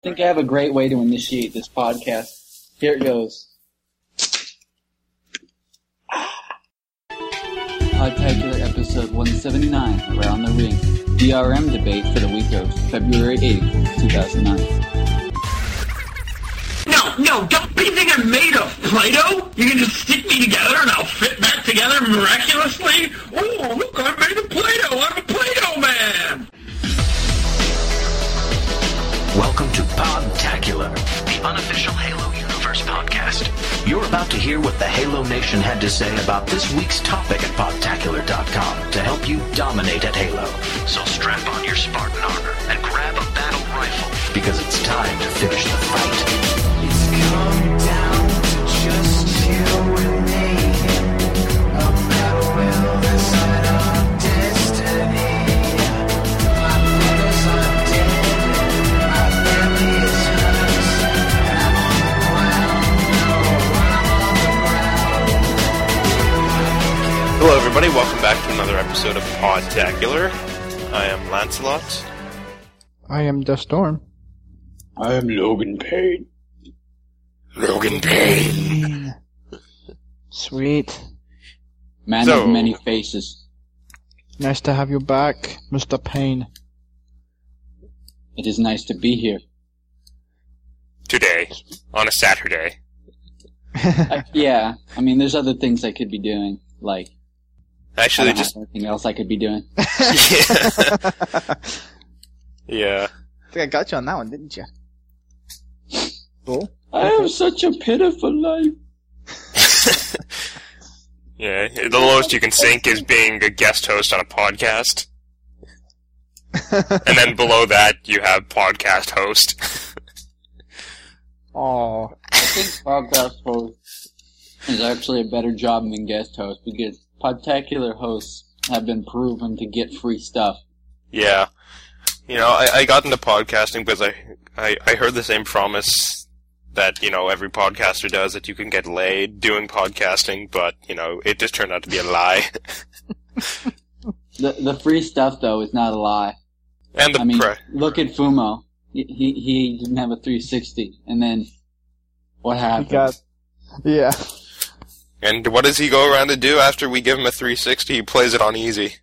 think I have a great way to initiate this podcast. Here it goes. Podtacular episode 179, Around the Ring. DRM debate for the week of February 8th, 2009. No, don't be thinking I'm made of Play-Doh. You can just stick me together and I'll fit back together miraculously. Oh, look, I'm made of Play-Doh. I'm a Play-Doh man. Welcome to Podtacular, the unofficial Halo Universe podcast. You're about to hear what the Halo Nation had to say about this week's topic at Podtacular.com to help you dominate at Halo. So strap on your Spartan armor and grab a battle rifle, because it's time to finish the fight. It's come down to just you and me. A battle will decide our destiny. My brothers are dead, my family is hurt, and I'm on the ground. Hello everybody, welcome back to another episode of Podtacular. I am Lancelot. I am the Storm. I am Logan Payne. Logan Payne. Sweet. Man of many faces. Nice to have you back, Mr. Payne. It is nice to be here. Today, on a Saturday. Yeah, I mean, there's other things I could be doing, like... Actually, I don't have anything else I could be doing. Yeah. I think I got you on that one, didn't you? Cool. I have such a pitiful life. Yeah, the lowest you can sink is being a guest host on a podcast. And then below that, you have podcast host. Aw. I think podcast host is actually a better job than guest host, because Podtacular hosts have been proven to get free stuff. Yeah. You know, I got into podcasting because I heard the same promise that, you know, every podcaster does, that you can get laid doing podcasting, but, you know, it just turned out to be a lie. The free stuff, though, is not a lie. And I mean, look at Fumo. He didn't have a 360, and then what happened? Yeah. And what does he go around to do after we give him a 360? He plays it on easy.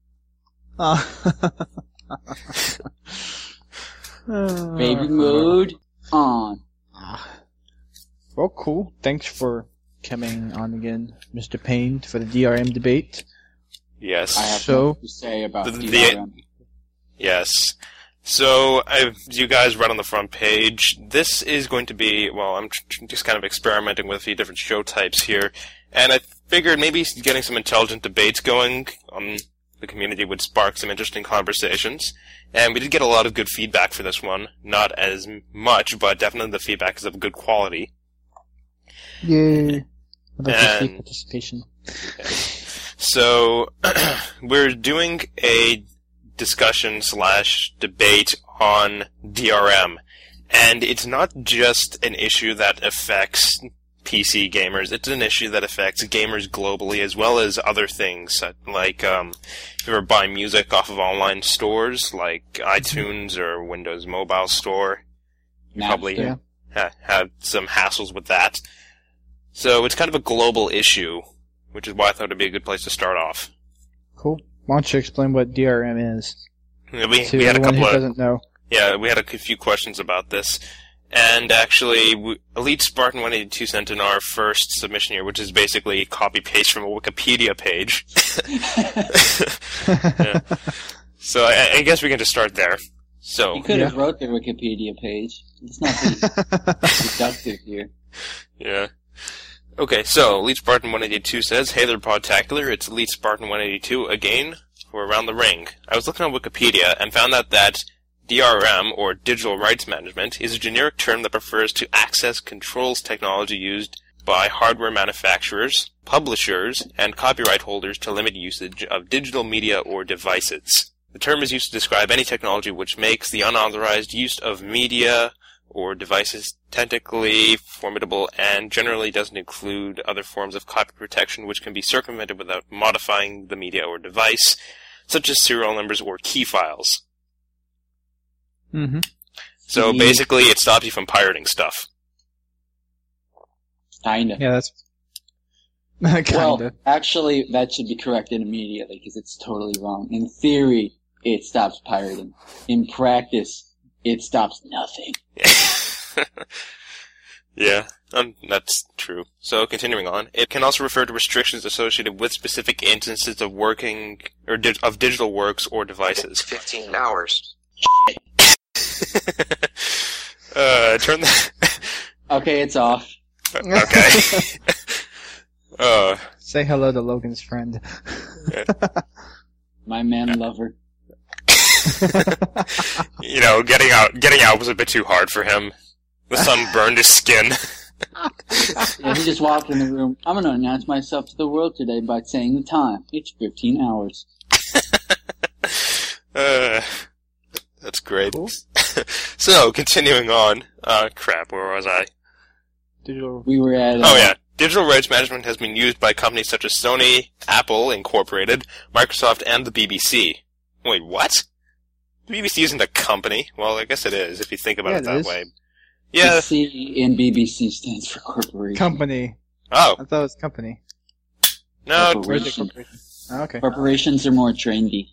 Baby mood on. Well, cool. Thanks for coming on again, Mr. Payne, for the DRM debate. Yes. I have nothing to say about DRM. Yes. So, as you guys read on the front page, this is going to be, well, I'm just kind of experimenting with a few different show types here, and I figured maybe getting some intelligent debates going on the community would spark some interesting conversations. And we did get a lot of good feedback for this one. Not as much, but definitely the feedback is of good quality. Yay. I'd like to see participation. So, we're doing a discussion/debate on DRM. And it's not just an issue that affects PC gamers, it's an issue that affects gamers globally, as well as other things, like, if you ever buy music off of online stores, like iTunes or Windows Mobile Store, you probably have some hassles with that. So it's kind of a global issue, which is why I thought it'd be a good place to start off. Cool. Why don't you explain what DRM is? We had a couple who doesn't know. Yeah, we had a few questions about this. And actually, Elite Spartan 182 sent in our first submission here, which is basically copy-paste from a Wikipedia page. Yeah. So I guess we can just start there. So you could have wrote the Wikipedia page. Let's not be reductive here. Yeah. Okay, so Elite Spartan 182 says, "Hey there, Podtacular, it's Elite Spartan 182 again for Around the Ring. I was looking on Wikipedia and found out that DRM, or Digital Rights Management, is a generic term that refers to access controls technology used by hardware manufacturers, publishers, and copyright holders to limit usage of digital media or devices. The term is used to describe any technology which makes the unauthorized use of media or devices technically formidable and generally doesn't include other forms of copy protection which can be circumvented without modifying the media or device, such as serial numbers or key files." Mm-hmm. So basically, it stops you from pirating stuff. Kinda. Yeah, that's kinda. Well, actually, that should be corrected immediately because it's totally wrong. In theory, it stops pirating. In practice, it stops nothing. Yeah, that's true. So, continuing on, it can also refer to restrictions associated with specific instances of working or of digital works or devices. 15 hours. Turn the. Okay, it's off. Okay. Say hello to Logan's friend. My man lover. You know, getting out was a bit too hard for him. The sun burned his skin. Yeah, he just walked in the room. I'm going to announce myself to the world today by saying the time. It's 15 hours. That's great. Cool. So, continuing on. Crap, where was I? We were at... Oh yeah. Digital rights management has been used by companies such as Sony, Apple Incorporated, Microsoft, and the BBC. Wait, what? The BBC isn't a company. Well, I guess it is, if you think about it that way. Yeah. The C in BBC stands for corporation. Company. Oh. I thought it was company. No. Corporation. Oh, okay. Corporations are more trendy.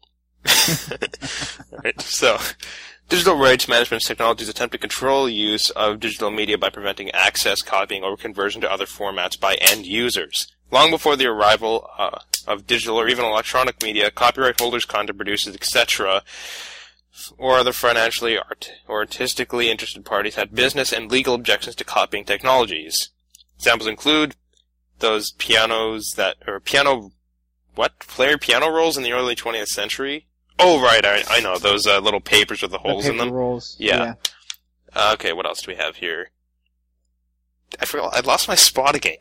Right, so, digital rights management technologies attempt to control use of digital media by preventing access, copying, or conversion to other formats by end users. Long before the arrival of digital or even electronic media, copyright holders, content producers, etc., or other financially or artistically interested parties had business and legal objections to copying technologies. Examples include those player piano rolls in the early 20th century. Oh, right, I know, those little papers with the holes in them. Rolls. Yeah. Okay, what else do we have here? I forgot, I lost my spot again.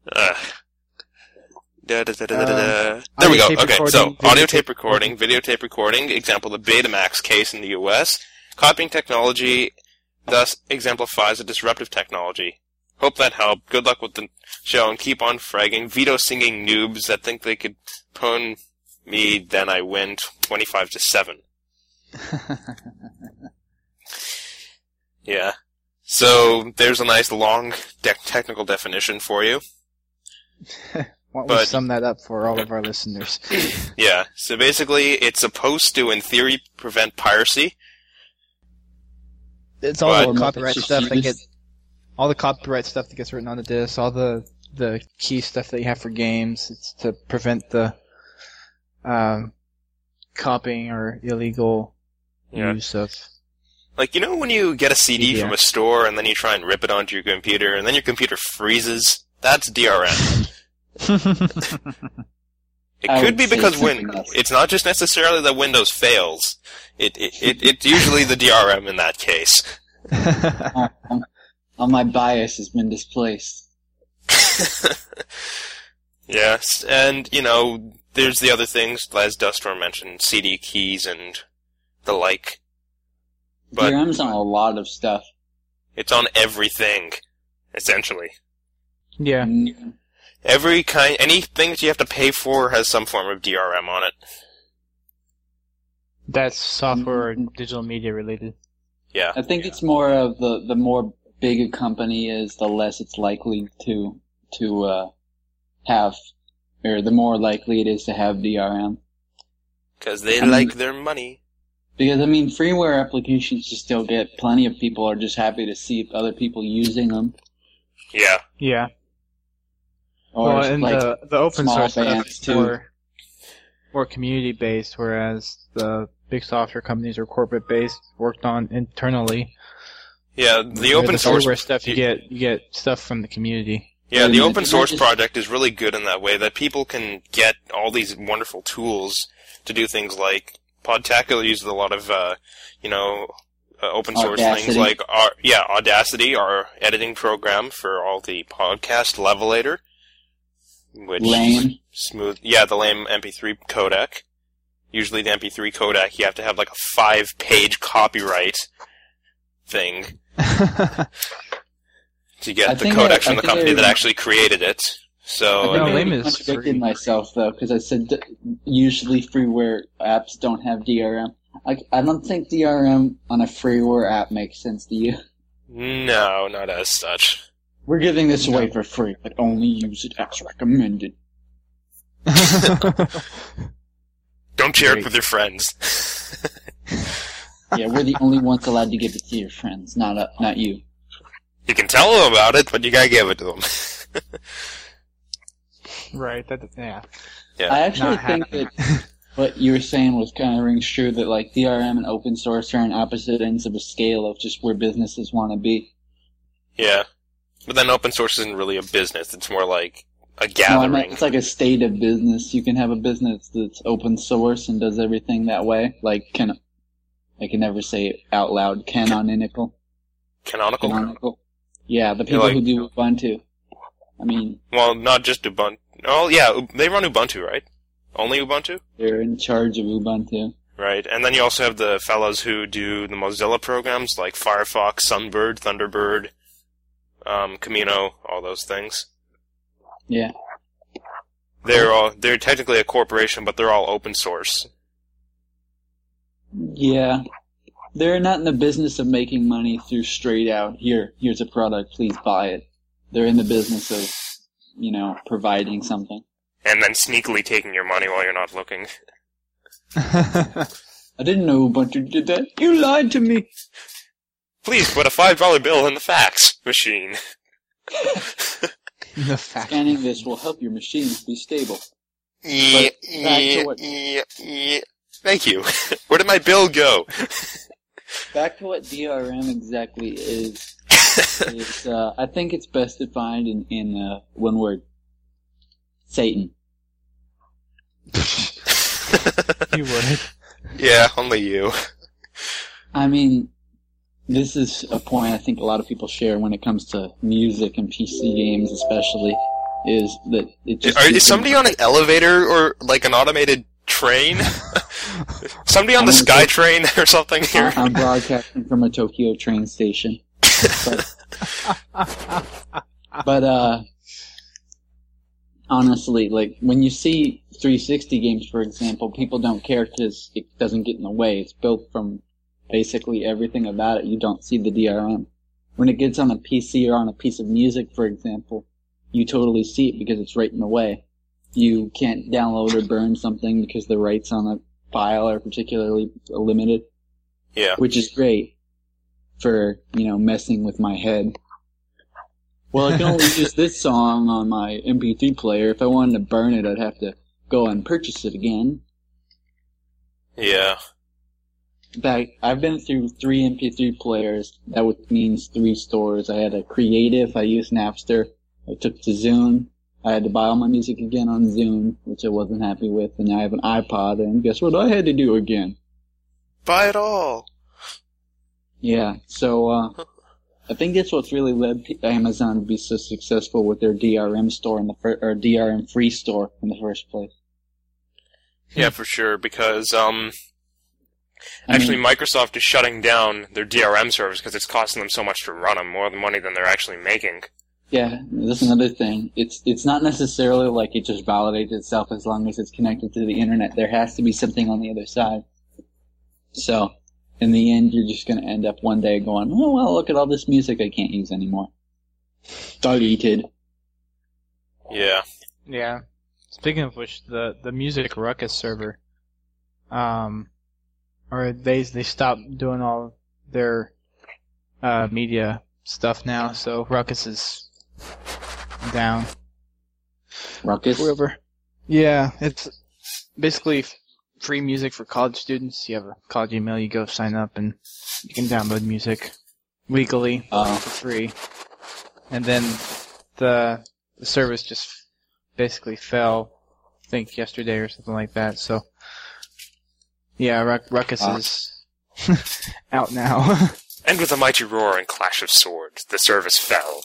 There we go. Okay, so audio tape recording, videotape recording, example the Betamax case in the US. Copying technology thus exemplifies a disruptive technology. Hope that helped. Good luck with the show and keep on fragging. Veto singing noobs that think they could pwn me, then I win 25-7. Yeah. So there's a nice long technical definition for you. Why don't we sum that up for all of our listeners? Yeah, so basically it's supposed to, in theory, prevent piracy. It's all the copyright stuff that gets... All the copyright stuff that gets written on the disc, all the key stuff that you have for games, it's to prevent the copying or illegal use of... Like, you know when you get a CD from a store and then you try and rip it onto your computer and then your computer freezes? That's DRM. It could be because it's not just necessarily that Windows fails. It's usually the DRM in that case. My bias has been displaced. Yes, and, you know, there's the other things, as Dustor mentioned, CD keys and the like. But DRM's on a lot of stuff. It's on everything, essentially. Yeah. Anything that you have to pay for has some form of DRM on it. That's software or digital media related. Yeah. I think it's more of the more big a company is, the less it's likely to have, or the more likely it is to have DRM. Because they like their money. Because, I mean, freeware applications you still get plenty of people are just happy to see other people using them. Yeah. Yeah. Or well, and like the open source stuff is too. more community based, whereas the big software companies or corporate based worked on internally. Yeah, the open source hardware stuff you get stuff from the community. Yeah, the open source project is really good in that way, that people can get all these wonderful tools to do things like Podtacular uses a lot of open source things like Audacity, our editing program for all the podcast Levelator. Which lame. Smooth. Yeah, the lame MP3 codec. Usually the MP3 codec, you have to have like a 5-page copyright thing to get the codec from the company that actually created it. So I contradicted myself though, because I said usually freeware apps don't have DRM. I don't think DRM on a freeware app makes sense to you. No, not as such. We're giving this away for free, but only use it as recommended. Don't share it with your friends. Yeah, we're the only ones allowed to give it to your friends, not you. You can tell them about it, but you gotta give it to them. Right. Yeah. Yeah. I actually Not think happening. that what you were saying was kind of rings true, that like DRM and open source are on opposite ends of a scale of just where businesses want to be. Yeah. But then open source isn't really a business. It's more like a No, I gathering. mean, it's like a state of business. You can have a business that's open source and does everything that way. Like, I can never say it out loud. Canonical. Canonical? Yeah, the people like- who do Ubuntu. I mean, Well, not just Ubuntu. Oh, yeah, they run Ubuntu, right? Only Ubuntu? they're in charge of Ubuntu. Right. And then you also have the fellows who do the Mozilla programs, like Firefox, Sunbird, Thunderbird, Camino, all those things. Yeah. They're technically a corporation, but they're all open source. Yeah. They're not in the business of making money through straight out, here's a product, please buy it. They're in the business of, providing something. And then sneakily taking your money while you're not looking. I didn't know Ubuntu did that. You lied to me. Please put a $5 bill in the fax machine. The fact. Scanning this will help your machines be stable. Yeah, back to what- Thank you. Where did my bill go? Back to what DRM exactly is I think it's best defined in one word. Satan. You would. Yeah, only you. I mean, this is a point I think a lot of people share when it comes to music and PC games especially, is that it just... Is somebody on an elevator or like an automated train? Somebody on the SkyTrain or something here? I'm broadcasting from a Tokyo train station. But honestly, like, when you see 360 games, for example, people don't care because it doesn't get in the way. It's built from basically everything about it. You don't see the DRM. When it gets on a PC or on a piece of music, for example, you totally see it because it's right in the way. You can't download or burn something because the rights on a file are particularly limited. Yeah. Which is great for, messing with my head. Well, I can only use this song on my MP3 player. If I wanted to burn it, I'd have to go and purchase it again. Yeah. In fact, I've been through 3 MP3 players. That means 3 stores. I had a Creative, I used Napster, I took to Zune. I had to buy all my music again on Zune, which I wasn't happy with, and now I have an iPod, and guess what I had to do again? Buy it all. Yeah, so, I think that's what's really led Amazon to be so successful with their DRM store or DRM free store in the first place. Yeah, for sure, because, actually Microsoft is shutting down their DRM service because it's costing them so much to run them, more money than they're actually making. Yeah, that's another thing. It's not necessarily like it just validates itself as long as it's connected to the internet. There has to be something on the other side. So, in the end, you're just going to end up one day going, oh, well, look at all this music I can't use anymore. Deleted. Yeah. Yeah. Speaking of which, the Music Ruckus server, or they stopped doing all their media stuff now, so Ruckus is down. Ruckus? Whoever. Yeah, it's basically free music for college students. You have a college email, you go sign up, and you can download music legally for free. And then the service just basically fell, I think yesterday or something like that. So, yeah, Ruckus is out now. And with a mighty roar and clash of swords, the service fell.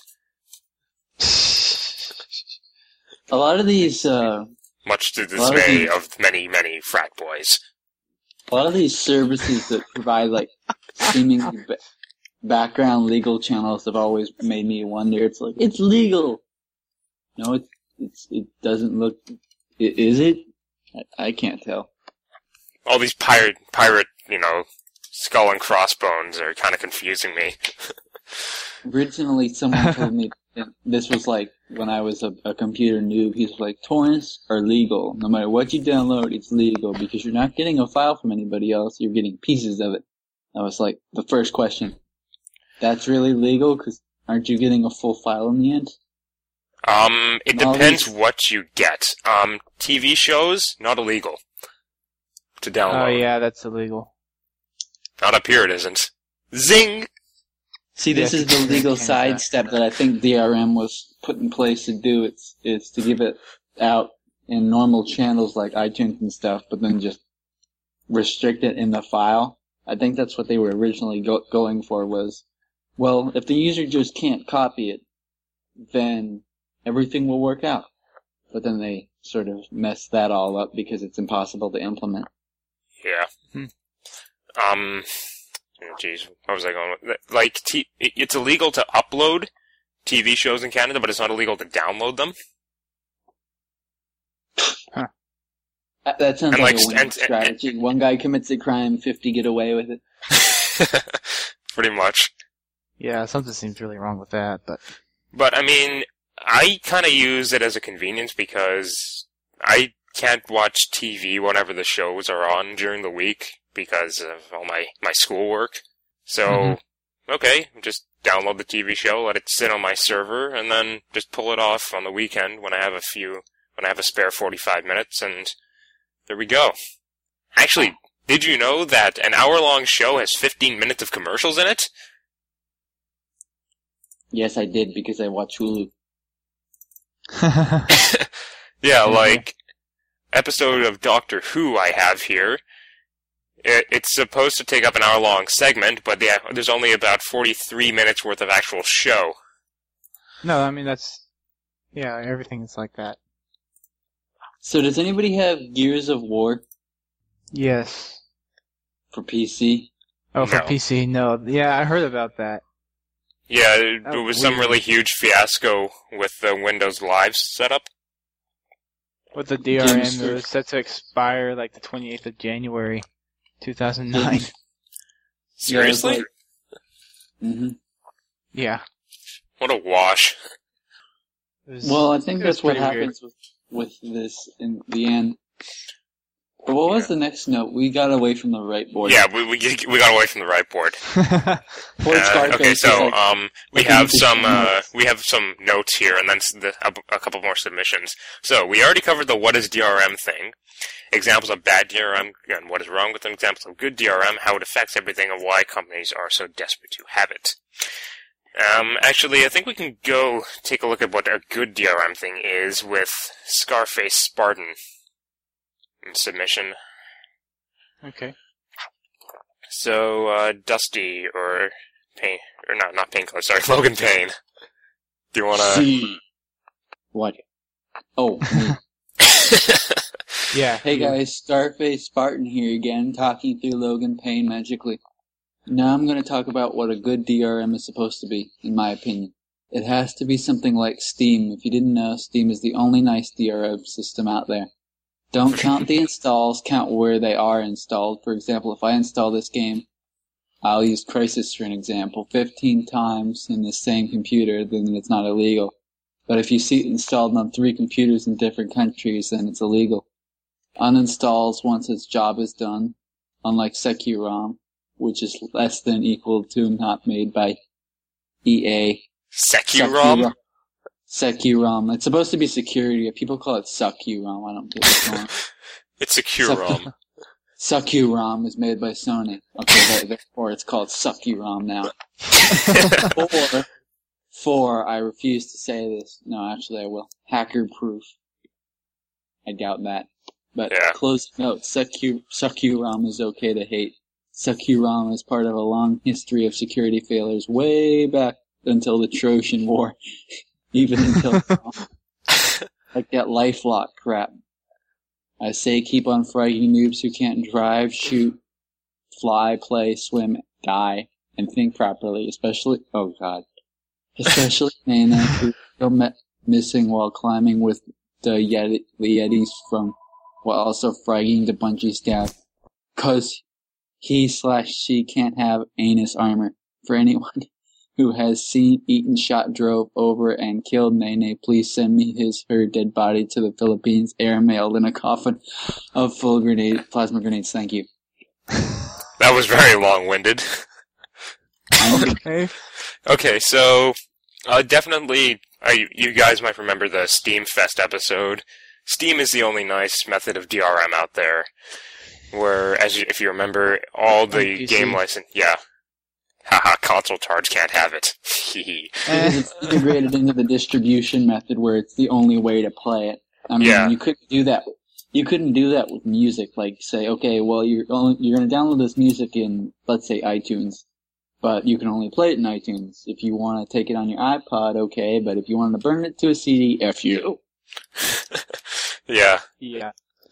A lot of these, Much to the dismay of many, many frat boys. a lot of these services that provide, like, seemingly background legal channels have always made me wonder. It's like, it's legal! No, it doesn't look... Is it? I can't tell. all these pirate, skull and crossbones are kind of confusing me. Originally, someone told me this was like when I was a computer noob. He was like, torrents are legal. No matter what you download, it's legal because you're not getting a file from anybody else. You're getting pieces of it. I was like, the first question, that's really legal? Because aren't you getting a full file in the end? It depends what you get. TV shows, not illegal to download. Oh yeah, that's illegal. Not up here, it isn't. Zing! See, this is the legal sidestep that I think DRM was put in place to do. It's to give it out in normal channels like iTunes and stuff, but then just restrict it in the file. I think that's what they were originally going for was, well, if the user just can't copy it, then everything will work out. But then they sort of messed that all up because it's impossible to implement. Yeah. Jeez, what was I going with? Like, it's illegal to upload TV shows in Canada, but it's not illegal to download them. Huh. That sounds like a winning strategy. One guy commits a crime, 50 get away with it. Pretty much. Yeah, something seems really wrong with that, but... But, I mean, I kind of use it as a convenience because I can't watch TV whenever the shows are on during the week because of all my schoolwork. So, okay, just download the TV show, let it sit on my server, and then just pull it off on the weekend when I have a spare 45 minutes, and there we go. Actually, did you know that an hour-long show has 15 minutes of commercials in it? Yes, I did, because I watch Hulu. Yeah, like, episode of Doctor Who I have here. It's supposed to take up an hour-long segment, but there's only about 43 minutes worth of actual show. No, I mean, yeah, everything is like that. So does anybody have Gears of War? Yes. For PC? Oh, for No. PC, no. Yeah, I heard about that. Yeah, it was some really huge fiasco with the Windows Live setup. With the DRM, it was set to expire like the 28th of January, 2009. Seriously? Mm-hmm. Yeah. What a wash. Well, I think that's what pretty weird. happens with this in the end. But what was the next note? We got away from the right board. Yeah, we got away from the right board. Okay, so we have some notes here, and then a couple more submissions. So we already covered the what is DRM thing, examples of bad DRM, and what is wrong with them, examples of good DRM, how it affects everything, and why companies are so desperate to have it. Actually, I think we can go take a look at what a good DRM thing is with Scarface Spartan in submission. Okay. So, Dusty, or Payne, or not Painkiller, sorry, Logan Payne. Do you wanna... See. What? Oh, me. Yeah. Hey guys, Scarface Spartan here again, talking through Logan Payne magically. Now I'm going to talk about what a good DRM is supposed to be, in my opinion. It has to be something like Steam. If you didn't know, Steam is the only nice DRM system out there. Don't count the installs, count where they are installed. For example, if I install this game, I'll use Crysis for an example, 15 times in the same computer, then it's not illegal. But if you see it installed on 3 computers in different countries, then it's illegal. Uninstalls once its job is done, unlike Securom, which is less than equal to not made by EA. Securom? Securom. It's supposed to be security. People call it Succurom. I don't get what's going on. It's Securom. Succurom is made by Sony. Okay, therefore it's called Succurom now. Four, I refuse to say this. No, actually I will. Hacker proof. I doubt that. But Yeah. Closing note, Succurom is okay to hate. Securom is part of a long history of security failures way back until the Trojan War. Even until like that LifeLock crap. I say keep on fragging noobs who can't drive, shoot, fly, play, swim, die, and think properly, especially Nana, who go missing while climbing with the Yetis while also fragging the bungees down. 'cause he/she can't have anus armor. For anyone who has seen, eaten, shot, drove over, and killed Nene, please send me her dead body to the Philippines, airmailed in a coffin of full plasma grenades. Thank you. That was very long-winded. Okay. Okay, so definitely, you guys might remember the Steam Fest episode. Steam is the only nice method of DRM out there, where, if you remember, all the game license, haha, console tards can't have it. It's integrated into the distribution method where it's the only way to play it. I mean, you couldn't do that. You couldn't do that with music. Like, say, okay, well, you're going to download this music in, let's say, iTunes, but you can only play it in iTunes. If you want to take it on your iPod, okay, but if you want to burn it to a CD, F you. Yeah. Yeah.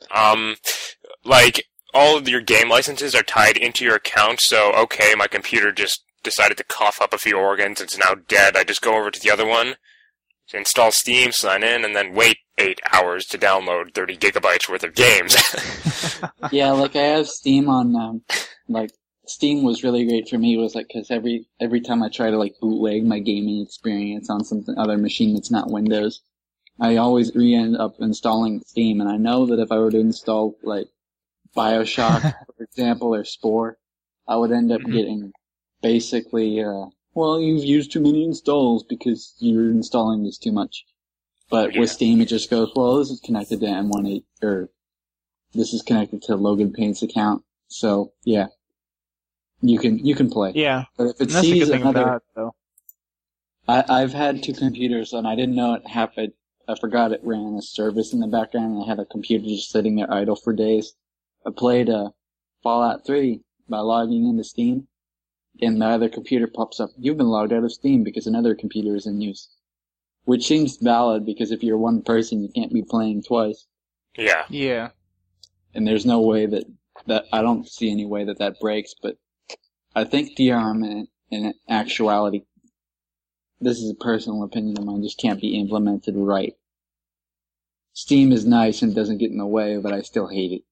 Like, all of your game licenses are tied into your account, so, okay, my computer just decided to cough up a few organs, it's now dead, I just go over to the other one, install Steam, sign in, and then wait 8 hours to download 30 gigabytes worth of games. Yeah, like, I have Steam on, Steam was really great for me, was like, cause every time I try to, like, bootleg my gaming experience on some other machine that's not Windows, I always end up installing Steam, and I know that if I were to install, like, BioShock, for example, or Spore, I would end up getting basically, well, you've used too many installs because you're installing this too much. But with Steam, it just goes, well, this is connected to M18, or this is connected to Logan Payne's account. So, yeah. You can play. Yeah. But if it That's sees a good thing another, about it, though. I've had two computers, and I didn't know it happened. I forgot it ran a service in the background, and I had a computer just sitting there idle for days. I played Fallout 3 by logging into Steam, and the other computer pops up, you've been logged out of Steam because another computer is in use. Which seems valid, because if you're one person, you can't be playing twice. Yeah. Yeah. And there's no way that I don't see any way that breaks, but I think DRM in actuality, this is a personal opinion of mine, just can't be implemented right. Steam is nice and doesn't get in the way, but I still hate it.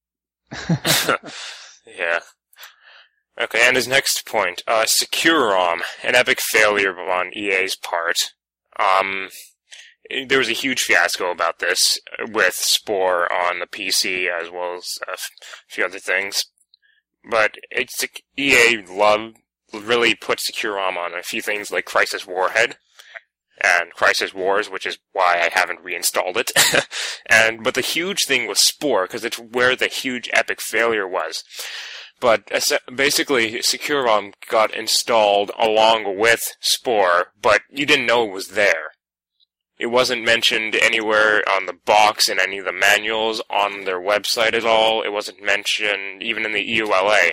Yeah. Okay, and his next point, SecureROM, an epic failure on EA's part. There was a huge fiasco about this with Spore on the PC as well as a few other things. But EA really put SecureROM on a few things like Crisis Warhead and Crisis Wars, which is why I haven't reinstalled it. But the huge thing was Spore, because it's where the huge epic failure was. But basically, SecureROM got installed along with Spore, but you didn't know it was there. It wasn't mentioned anywhere on the box, in any of the manuals, on their website at all. It wasn't mentioned even in the EULA,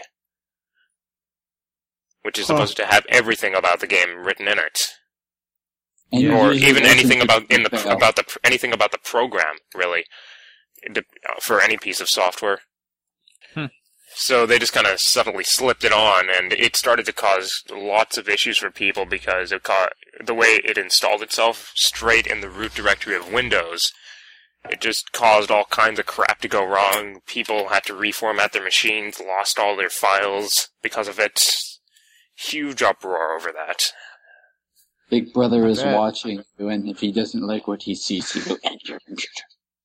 which is supposed to have everything about the game written in it. And or even anything about anything about the program, really, for any piece of software. So they just kind of subtly slipped it on, and it started to cause lots of issues for people because the way it installed itself straight in the root directory of Windows, it just caused all kinds of crap to go wrong. People had to reformat their machines, lost all their files because of it. Huge uproar over that. Big Brother is watching you, and if he doesn't like what he sees, he will end your computer.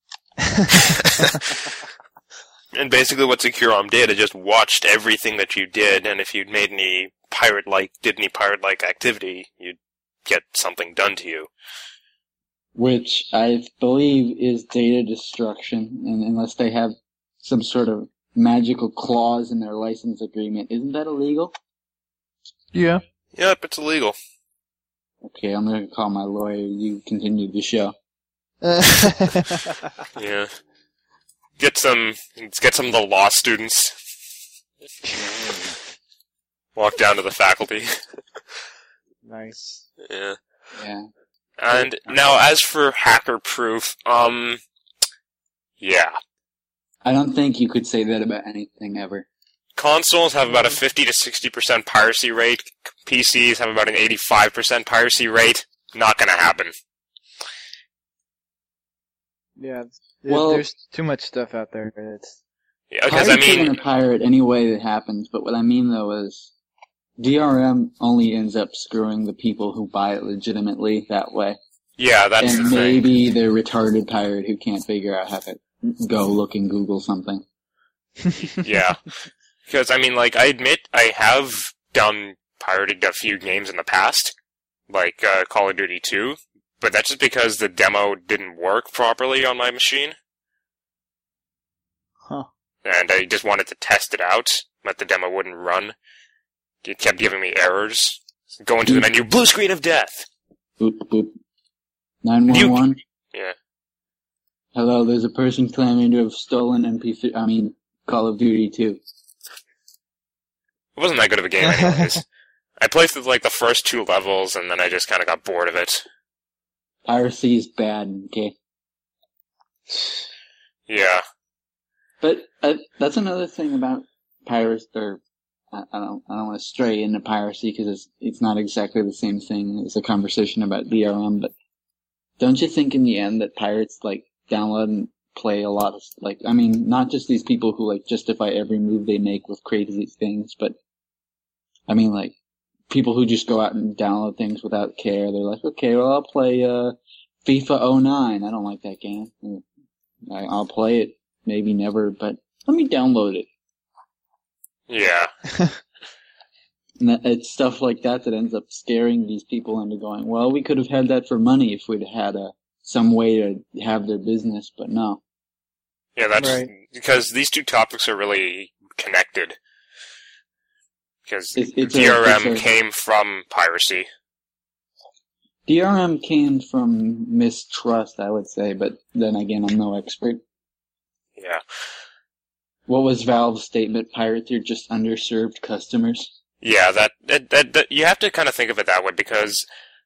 And basically what SecureROM did, it just watched everything that you did, and if you'd made any pirate-like activity, you'd get something done to you. Which I believe is data destruction, and unless they have some sort of magical clause in their license agreement, isn't that illegal? Yeah. Yep, it's illegal. Okay, I'm going to call my lawyer. You continue the show. Yeah. Get some of the law students. Walk down to the faculty. Nice. Yeah. Yeah. And now, as for hacker proof, yeah. I don't think you could say that about anything ever. Consoles have about a 50 to 60% piracy rate. PCs have about an 85% piracy rate. Not gonna happen. Yeah. Well, there's too much stuff out there. Yeah, because Pirates are going to pirate any way that happens, but what I mean though is DRM only ends up screwing the people who buy it legitimately that way. Yeah, that's and the thing. maybe the retarded pirate who can't figure out how to go look and Google something. Yeah. Because, I mean, like, I admit I have pirated a few games in the past, like Call of Duty 2, but that's just because the demo didn't work properly on my machine. Huh. And I just wanted to test it out, but the demo wouldn't run. It kept giving me errors. Go into the menu, blue screen of death! Boop, boop. 911? Yeah. Hello, there's a person claiming to have stolen Call of Duty 2. It wasn't that good of a game anyways. I played through, like, the first 2 levels, and then I just kind of got bored of it. Piracy is bad, okay? Yeah. But that's another thing about pirates, or I don't want to stray into piracy because it's not exactly the same thing as a conversation about DRM, but don't you think in the end that pirates, like, download and play a lot of, like, I mean, not just these people who, like, justify every move they make with crazy things, but, I mean, like, people who just go out and download things without care. They're like, okay, well, I'll play FIFA 09. I don't like that game. I'll play it, maybe never, but let me download it. Yeah. And it's stuff like that that ends up scaring these people into going, well, we could have had that for money if we'd had some way to have their business, but no. Yeah, that's right. Because these two topics are really connected. Because DRM came from piracy. DRM came from mistrust, I would say, but then again, I'm no expert. Yeah. What was Valve's statement? Pirates are just underserved customers? Yeah, that you have to kind of think of it that way because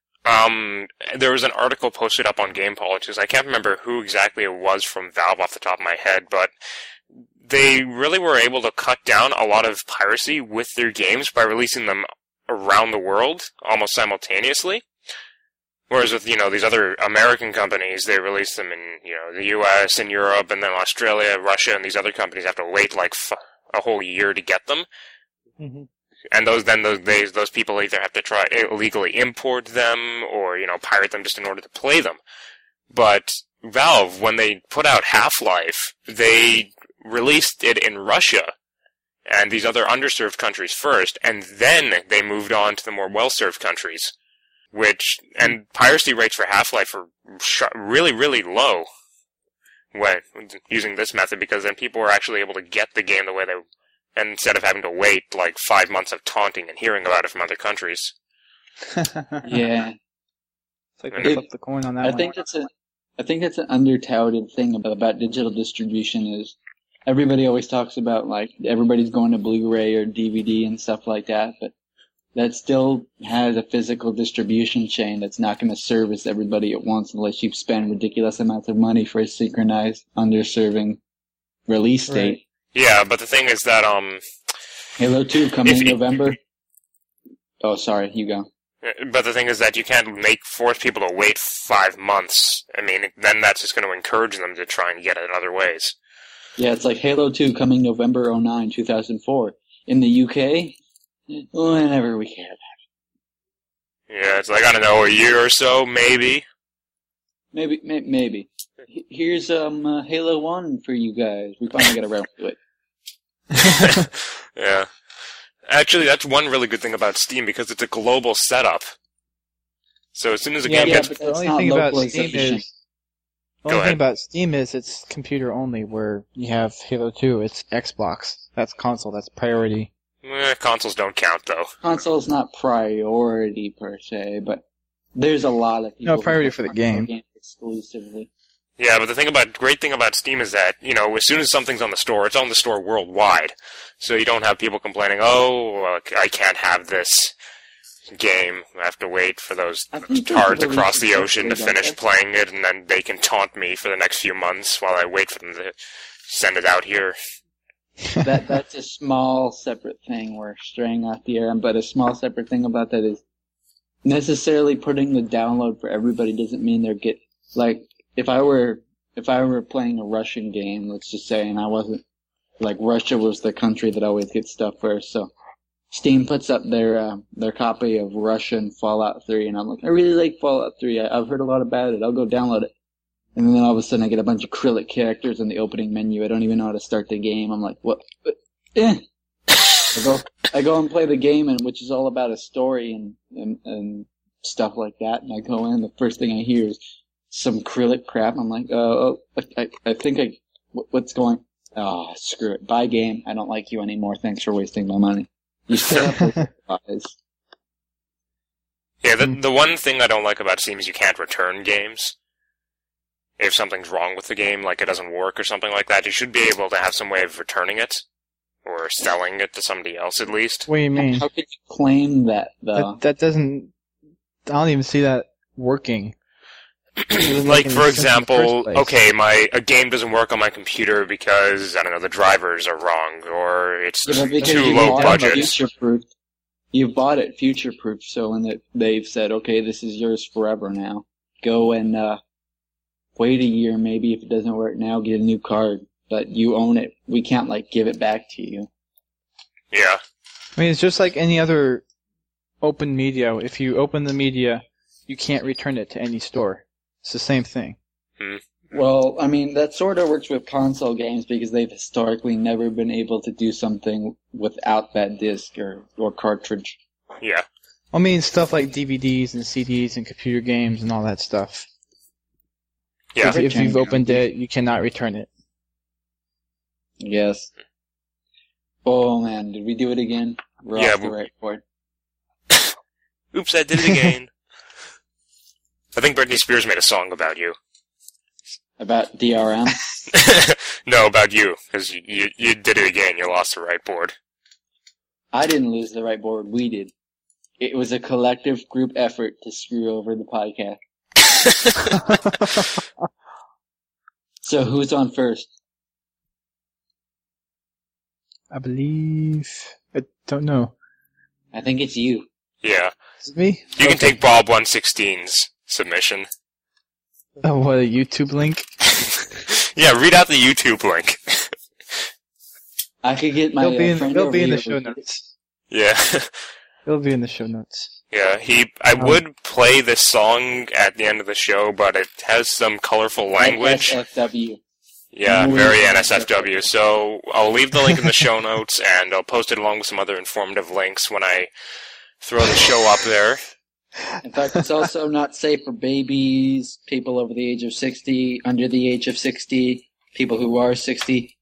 there was an article posted up on Game Politics. I can't remember who exactly it was from Valve off the top of my head, but they really were able to cut down a lot of piracy with their games by releasing them around the world almost simultaneously. Whereas with, these other American companies, they release them in, the US and Europe and then Australia, Russia, and these other companies have to wait like a whole year to get them. Mm-hmm. And those people either have to try illegally import them or, pirate them just in order to play them. But Valve, when they put out Half-Life, they released it in Russia and these other underserved countries first, and then they moved on to the more well-served countries. And piracy rates for Half-Life are really, really low when using this method, because then people were actually able to get the game the way they, and instead of having to wait like 5 months of taunting and hearing about it from other countries. Yeah. It's like they flipped the coin on that one. I think that's an under-touted thing about digital distribution is everybody always talks about, like, everybody's going to Blu-ray or DVD and stuff like that, but that still has a physical distribution chain that's not going to service everybody at once unless you spend ridiculous amounts of money for a synchronized, underserving release date. Right. Yeah, but the thing is that, Halo 2 coming in November. Oh, sorry, you go. But the thing is that you can't force people to wait 5 months. I mean, then that's just going to encourage them to try and get it in other ways. Yeah, it's like Halo 2 coming November 09, 2004. In the UK, whenever we care about it. Yeah, it's like, I don't know, a year or so, maybe. Maybe. Here's Halo 1 for you guys. We finally got around to it. Yeah. Actually, that's one really good thing about Steam, because it's a global setup. So as soon as a game gets... but the only thing about Steam is it's computer only, where you have Halo 2, it's Xbox. That's console, that's priority. Consoles don't count, though. Console's not priority, per se, but there's a lot of people... No, priority for the game. Exclusively. Yeah, but the great thing about Steam is that, as soon as something's on the store, it's on the store worldwide. So you don't have people complaining, I can't have this game. I have to wait for those tards across the ocean to finish playing it, and then they can taunt me for the next few months while I wait for them to send it out here. That's a small, separate thing. We're straying off the air, but a small, separate thing about that is necessarily putting the download for everybody doesn't mean they're if I were playing a Russian game, let's just say, and I wasn't like Russia was the country that always gets stuff first. So Steam puts up their copy of Russian Fallout 3, and I'm like, I really like Fallout 3. I've heard a lot about it. I'll go download it. And then all of a sudden I get a bunch of acrylic characters in the opening menu. I don't even know how to start the game. I'm like, what? I go and play the game, and which is all about a story and stuff like that. And I go in, the first thing I hear is some acrylic crap. I'm like, I think what's going? Oh, screw it. Bye, game. I don't like you anymore. Thanks for wasting my money. You stay up with your eyes. Yeah, the one thing I don't like about Steam is you can't return games. If something's wrong with the game, like it doesn't work or something like that, you should be able to have some way of returning it. Or selling it to somebody else, at least. What do you mean? How could you claim that, though? That doesn't... I don't even see that working. Like, for example, okay, a game doesn't work on my computer because, I don't know, the drivers are wrong, or it's too low budget. You bought it future-proof, so when they've said, okay, this is yours forever now, go and wait a year, maybe if it doesn't work now, get a new card. But you own it. We can't, give it back to you. Yeah. I mean, it's just like any other open media. If you open the media, you can't return it to any store. It's the same thing. Well, I mean, that sort of works with console games because they've historically never been able to do something without that disc or cartridge. Yeah. I mean, stuff like DVDs and CDs and computer games and all that stuff. Yeah. If you've opened it, you cannot return it. Yes. Oh man, did we do it again? We're off the right board. Oops, I did it again. I think Britney Spears made a song about you. About DRM? No, about you, because you did it again. You lost the right board. I didn't lose the right board. We did. It was a collective group effort to screw over the podcast. So who's on first? I believe... I don't know. I think it's you. Yeah. Is it me? You can take Bob 116's submission. Oh, what, a YouTube link? Yeah, read out the YouTube link. I could get my friend They'll over be in the here. show notes. Yeah. It'll be in the show notes. Yeah, I would play this song at the end of the show, but it has some colorful language. NSFW. Yeah, very NSFW. So I'll leave the link in the show notes, and I'll post it along with some other informative links when I throw the show up there. In fact, it's also not safe for babies, people over the age of 60, under the age of 60, people who are 60.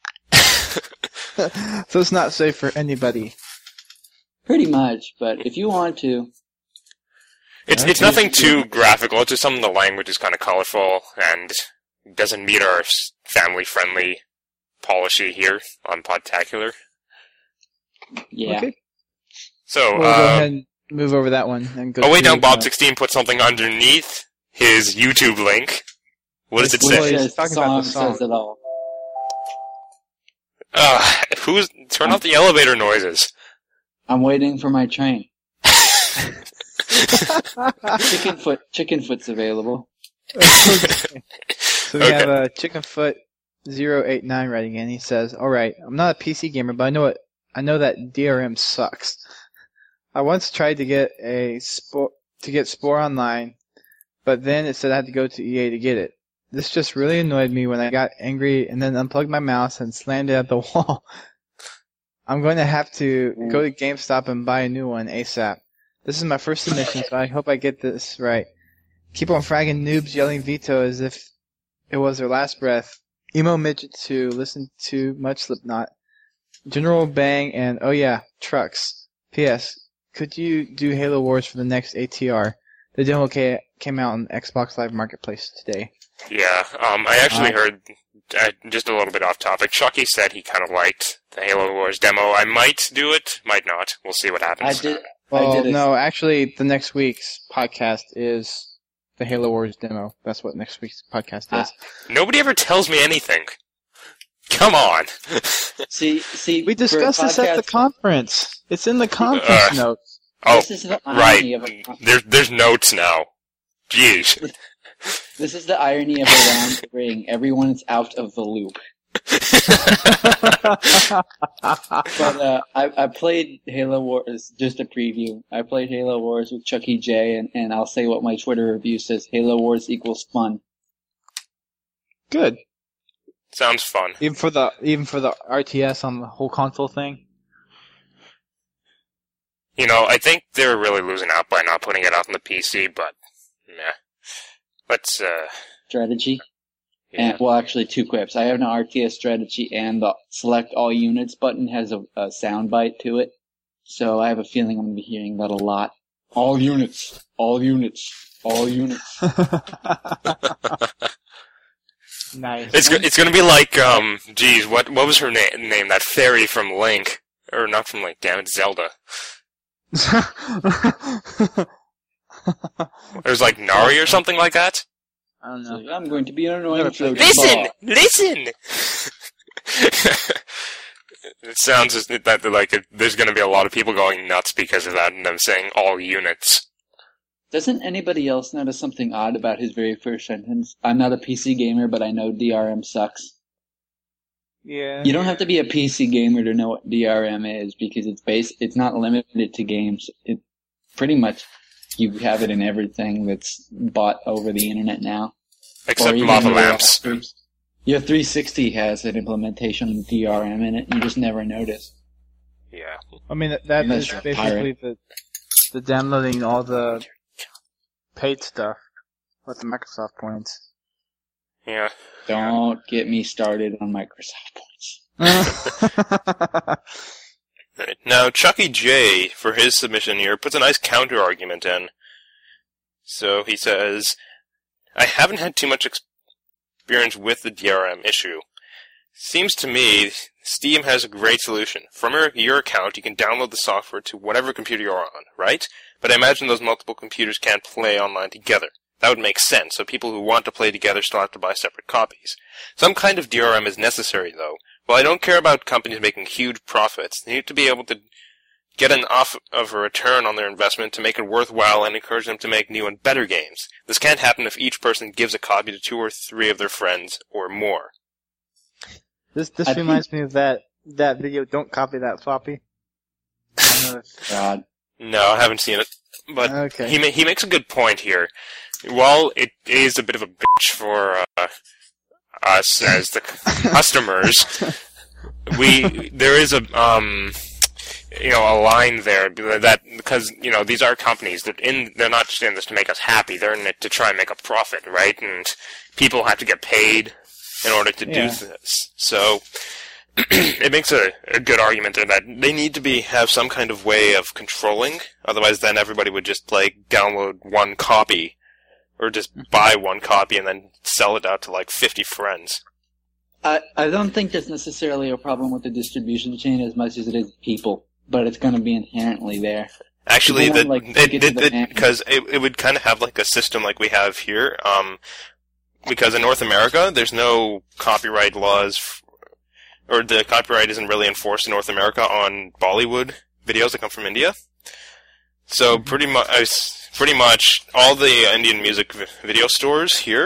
So it's not safe for anybody. Pretty much, but if you want to... It's nothing too graphical, it's just some of the language is kind of colorful, and doesn't meet our family-friendly policy here on Podtacular. Yeah. Okay. So, we'll go ahead and move over that one. And go no, Bob16 put something underneath his YouTube link. What does it say? It talking about the song. Says it all. Turn off the elevator noises. I'm waiting for my train. Chickenfoot's available. So we have Chickenfoot089 writing in. He says, "Alright, I'm not a PC gamer, but I know that DRM sucks. I once tried to get Spore Online, but then it said I had to go to EA to get it. This just really annoyed me when I got angry and then unplugged my mouse and slammed it at the wall. I'm going to have to go to GameStop and buy a new one ASAP. This is my first submission, so I hope I get this right. Keep on fragging noobs yelling veto as if it was their last breath. Emo Midget 2, listen to much Slipknot. General Bang, and oh yeah, trucks. P.S. Could you do Halo Wars for the next ATR? The demo came out on Xbox Live Marketplace today." Yeah, I actually heard, just a little bit off topic, Chucky said he kind of liked the Halo Wars demo. I might do it, might not. We'll see what happens. No, actually, the next week's podcast is the Halo Wars demo. That's what next week's podcast is. Nobody ever tells me anything. Come on. See, we discussed this at the conference. It's in the conference notes. Oh, this is the irony right. There's notes now. Jeez. This is the irony of Around the Ring. Everyone's out of the loop. But I played Halo Wars, just a preview. I played Halo Wars with Chucky J, and I'll say what my Twitter review says. Halo Wars equals fun. Good. Sounds fun. Even for the RTS on the whole console thing. You know, I think they're really losing out by not putting it out on the PC, but yeah. Let's Strategy. yeah. And, well, actually, two quips. I have an RTS strategy, and the select all units button has a soundbite to it. So I have a feeling I'm going to be hearing that a lot. All units. All units. All units. Nice. It's gonna be like geez, what was her name? That fairy from Link, or not from Link? Damn it, Zelda. It was like Nari or something like that. I don't know. I'm going to be an annoying floating Listen, ball. listen. It sounds as that like there's gonna be a lot of people going nuts because of that, and them saying all units. Doesn't anybody else notice something odd about his very first sentence? I'm not a PC gamer, but I know DRM sucks. Yeah. You don't have to be a PC gamer to know what DRM is, because it's not limited to games. It pretty much, you have it in everything that's bought over the internet now. Except Or lava even lamps. Your 360 has an implementation of DRM in it, and you just never notice. Yeah. I mean, that Unless is you're a basically the downloading all the paid stuff with the Microsoft points. Yeah. Don't get me started on Microsoft points. Right. Now, Chucky J, for his submission here, puts a nice counter-argument in. So he says, I haven't had too much experience with the DRM issue. Seems to me Steam has a great solution. From your account, you can download the software to whatever computer you're on, right? But I imagine those multiple computers can't play online together. That would make sense, so people who want to play together still have to buy separate copies. Some kind of DRM is necessary, though. While I don't care about companies making huge profits, they need to be able to get enough of a return on their investment to make it worthwhile and encourage them to make new and better games. This can't happen if each person gives a copy to 2 or 3 of their friends, or more. This reminds me of that video, Don't Copy That Floppy. God. No, I haven't seen it. But Okay. he makes a good point here. While it is a bit of a bitch for us as the customers, there is a line there that, because these are companies they're not just in this to make us happy, they're in it to try and make a profit, right? And people have to get paid in order to do this. So it makes a good argument there that they need to have some kind of way of controlling. Otherwise, then everybody would just download one copy, or just buy one copy and then sell it out to 50 friends. I don't think there's necessarily a problem with the distribution chain as much as it is people, but it's going to be inherently there. Actually, People because it would kind of have a system like we have here. Because in North America, there's no copyright laws, or the copyright isn't really enforced in North America on Bollywood videos that come from India. So pretty much all the Indian music video stores here,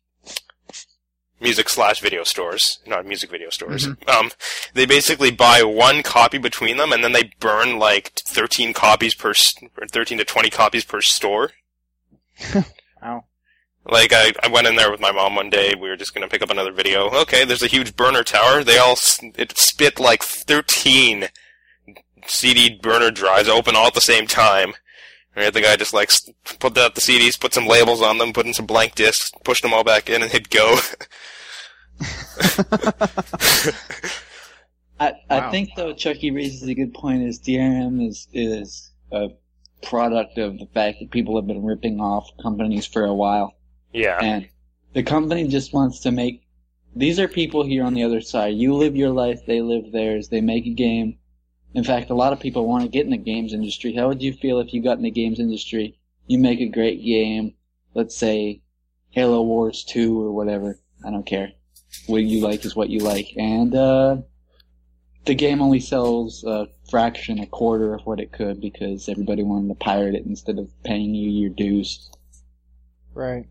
music/video stores, not music video stores, they basically buy one copy between them, and then they burn 13 to 20 copies per store. Wow. I went in there with my mom one day, we were just gonna pick up another video. Okay, there's a huge burner tower. It spit 13 CD burner drives open all at the same time. And the guy just put out the CDs, put some labels on them, put in some blank discs, pushed them all back in, and hit go. I think though Chucky raises a good point. Is DRM is a product of the fact that people have been ripping off companies for a while. Yeah. And the company just wants to make... These are people here on the other side. You live your life, they live theirs. They make a game. In fact, a lot of people want to get in the games industry. How would you feel if you got in the games industry? You make a great game, let's say Halo Wars 2 or whatever. I don't care. What you like is what you like. And the game only sells a quarter of what it could because everybody wanted to pirate it instead of paying you your dues. Right.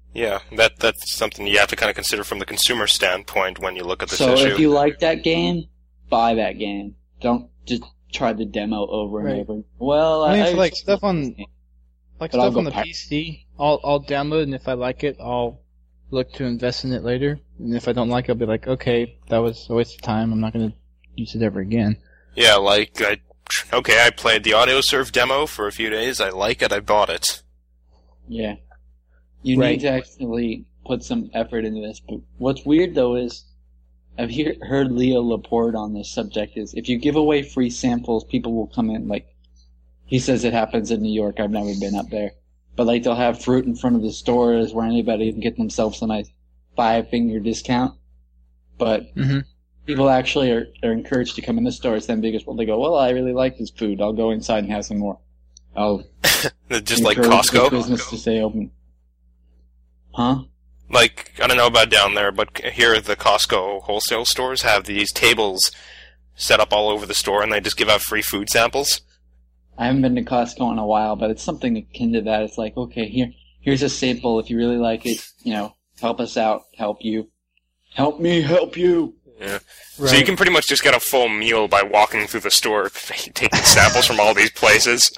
Yeah, that's something you have to kind of consider from the consumer standpoint when you look at this So issue. if you like that game, buy that game. Don't just try the demo over and Right. over. Well, I mean, I for like stuff on But I'll stuff go on the back. PC, I'll download, and if I like it, I'll look to invest in it later. And if I don't like it, I'll be like, okay, that was a waste of time. I'm not going to use it ever again. Yeah, like, I played the AudioServe demo for a few days, I like it, I bought it. Yeah. You Right. need to actually put some effort into this. But what's weird, though, is I've heard Leo Laporte on this subject is if you give away free samples, people will come in, like, he says it happens in New York. I've never been up there. But, like, they'll have fruit in front of the stores where anybody can get themselves a nice 5-finger discount. But Mhm. people actually are encouraged to come in the stores then because, well, they go, well, I really like this food. I'll go inside and have some more. I'll Just like encourage the Costco. business to stay open. Huh? Like, I don't know about down there, but here the Costco wholesale stores have these tables set up all over the store, and they just give out free food samples. I haven't been to Costco in a while, but it's something akin to that. It's like, okay, here's a sample. If you really like it, help us out, help you. Help me help you. Yeah. So you can pretty much just get a full meal by walking through the store, taking samples from all these places.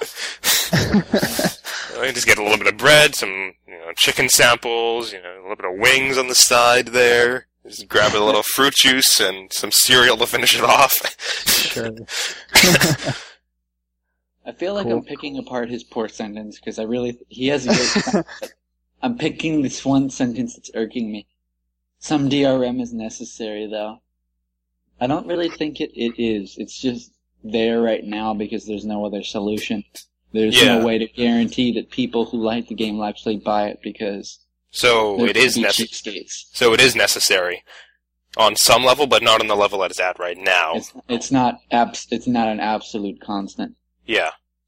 You just get a little bit of bread, some chicken samples, a little bit of wings on the side there. Just grab a little fruit juice and some cereal to finish it off. Sure. I feel like Cool. I'm picking apart his poor sentence because he has a good point. I'm picking this one sentence that's irking me. Some DRM is necessary, though. I don't really think it is. It's just there right now because there's no other solution. There's no way to guarantee that people who like the game will actually buy it because So it is necessary on some level, but not on the level that it's at right now. It's not an absolute constant. Yeah.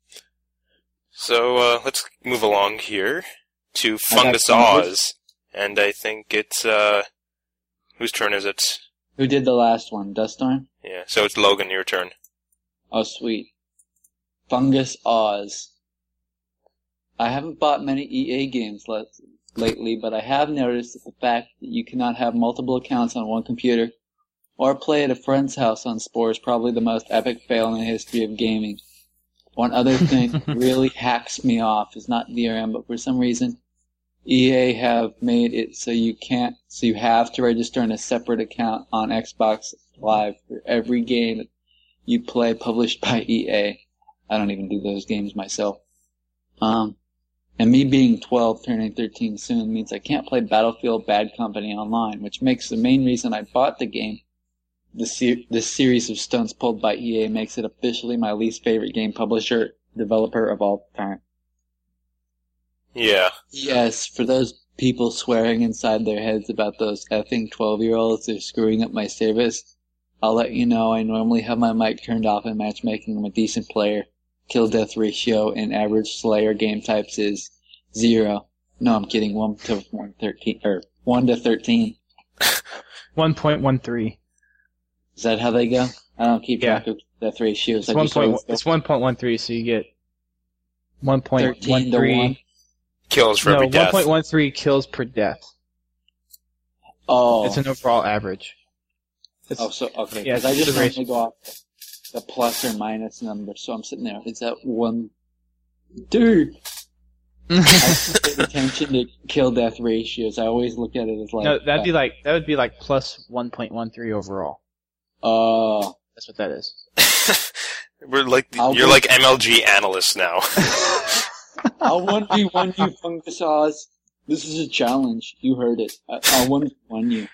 So let's move along here to I got Fungus Fungus. Oz, and I think it's whose turn is it? Who did the last one? Duststorm? Yeah. So it's Logan, your turn. Oh, sweet. Fungus Oz. I haven't bought many EA games lately, but I have noticed that the fact that you cannot have multiple accounts on one computer or play at a friend's house on Spore is probably the most epic fail in the history of gaming. One other thing that really hacks me off is not DRM, but for some reason EA have made it so you have to register in a separate account on Xbox Live for every game that you play published by EA. I don't even do those games myself. And me being 12, turning 13 soon, means I can't play Battlefield Bad Company online, which makes the main reason I bought the game. This series of stunts pulled by EA makes it officially my least favorite game publisher, developer of all time. Yeah. Yes, for those people swearing inside their heads about those effing 12-year-olds who are screwing up my service, I'll let you know I normally have my mic turned off in matchmaking. I'm a decent player. Kill-death ratio in average Slayer game types is 0. No, I'm kidding. 1 to 13. 1.13. Is that how they go? I don't keep track of death ratios. It's 1.13, so you get 13 to 1. 1.13. Kills for every death. 1.13 kills per death. Oh. It's an overall average. Okay. Yeah, Because I just it's the normally go off the plus or minus number, so I'm sitting there. Is that 1? Dude! I pay attention to kill-death ratios. I always look at it as like... No, that would be like plus 1.13 overall. Oh. That's what that is. You're like MLG analysts now. I'll 1v1 you, Fungus Oz. This is a challenge. You heard it. I'll 1v1 you.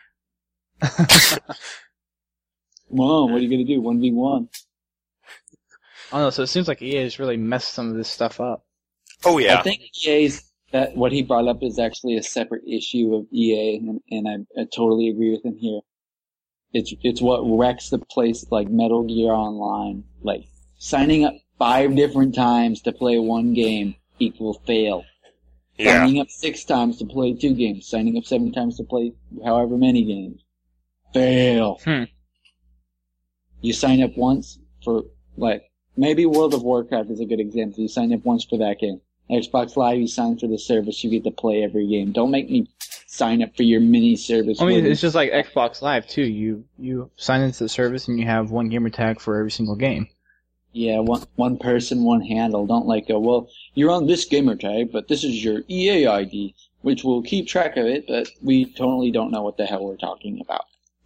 Come on, what are you gonna do? 1v1. I don't know, so it seems like EA has really messed some of this stuff up. Oh yeah. I think what he brought up is actually a separate issue of EA, and I totally agree with him here. It's what wrecks the place like Metal Gear Online. Like, signing up 5 different times to play one game equals fail. Yeah. Signing up 6 times to play 2 games. Signing up 7 times to play however many games. Fail. You sign up once for, like, maybe World of Warcraft is a good example. You sign up once for that game. Xbox Live, you sign for the service, you get to play every game. Don't make me sign up for your mini service. I mean, it's just like Xbox Live, too. You sign into the service and you have one gamer tag for every single game. Yeah, one person, one handle. Don't go, well, you're on this gamer tag, but this is your EA ID, which will keep track of it, but we totally don't know what the hell we're talking about.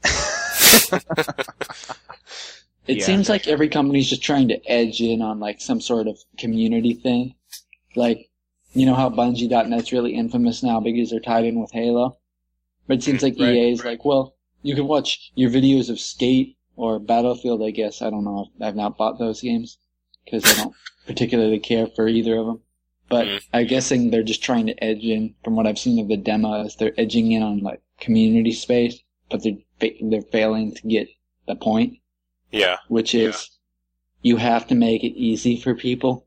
It seems like every company's just trying to edge in on some sort of community thing. You know how Bungie.net's really infamous now because they're tied in with Halo? But it seems like EA's well, you can watch your videos of Skate or Battlefield, I guess. I don't know. I've not bought those games because I don't particularly care for either of them. But I'm guessing they're just trying to edge in, from what I've seen of the demos, they're edging in on community space, but they're failing to get the point. Yeah. Which is, you have to make it easy for people.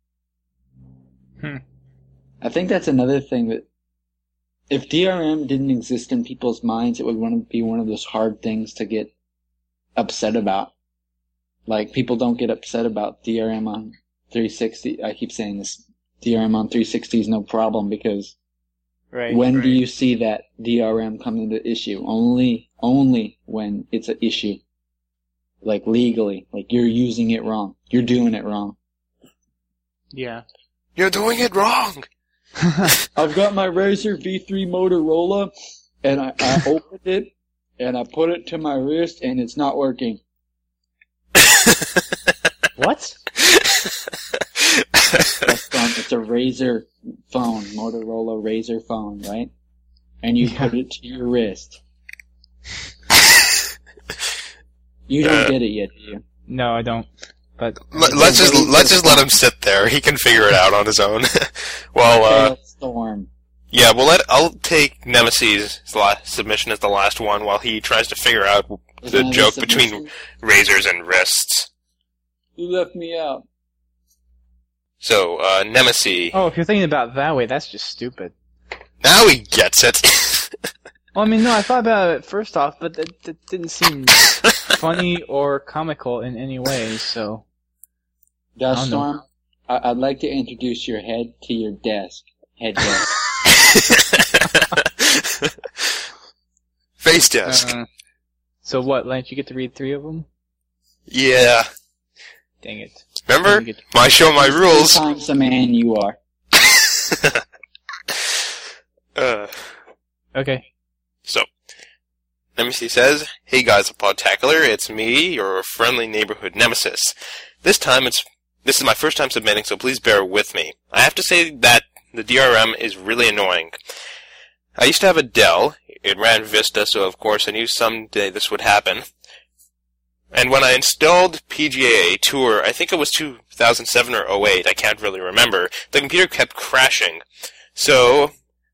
I think that's another thing that, if DRM didn't exist in people's minds, it would be one of those hard things to get upset about. People don't get upset about DRM on 360. I keep saying this. DRM on 360 is no problem because when do you see that DRM come into issue? Only when it's an issue. Legally. You're using it wrong. You're doing it wrong. Yeah. You're doing it wrong! I've got my Razer V3 Motorola, and I opened it, and I put it to my wrist, and it's not working. What? It's a Razer phone, Motorola Razer phone, right? And you put it to your wrist. You don't get it yet, do you? No, I don't. But let's just let him sit there. He can figure it out on his own. Storm. Yeah, well, I'll take Nemesis' submission as the last one while he tries to figure out the joke between razors and wrists. You left me out. So, Nemesis. Oh, if you're thinking about it that way, that's just stupid. Now he gets it. Well, I mean, no, I thought about it first off, but that didn't seem funny or comical in any way, so... Duststorm, I'd like to introduce your head to your desk. Head desk. Face desk. So what, Lance, you get to read 3 of them? Yeah. Dang it. Remember? My show, my rules. 3 times the man you are. Okay. So, Nemesis says, "Hey guys of Podtacular, it's me, your friendly neighborhood nemesis. This is my first time submitting, so please bear with me. I have to say that the DRM is really annoying. I used to have a Dell. It ran Vista, so of course I knew someday this would happen. And when I installed PGA Tour, I think it was 2007 or 08, I can't really remember, the computer kept crashing. So,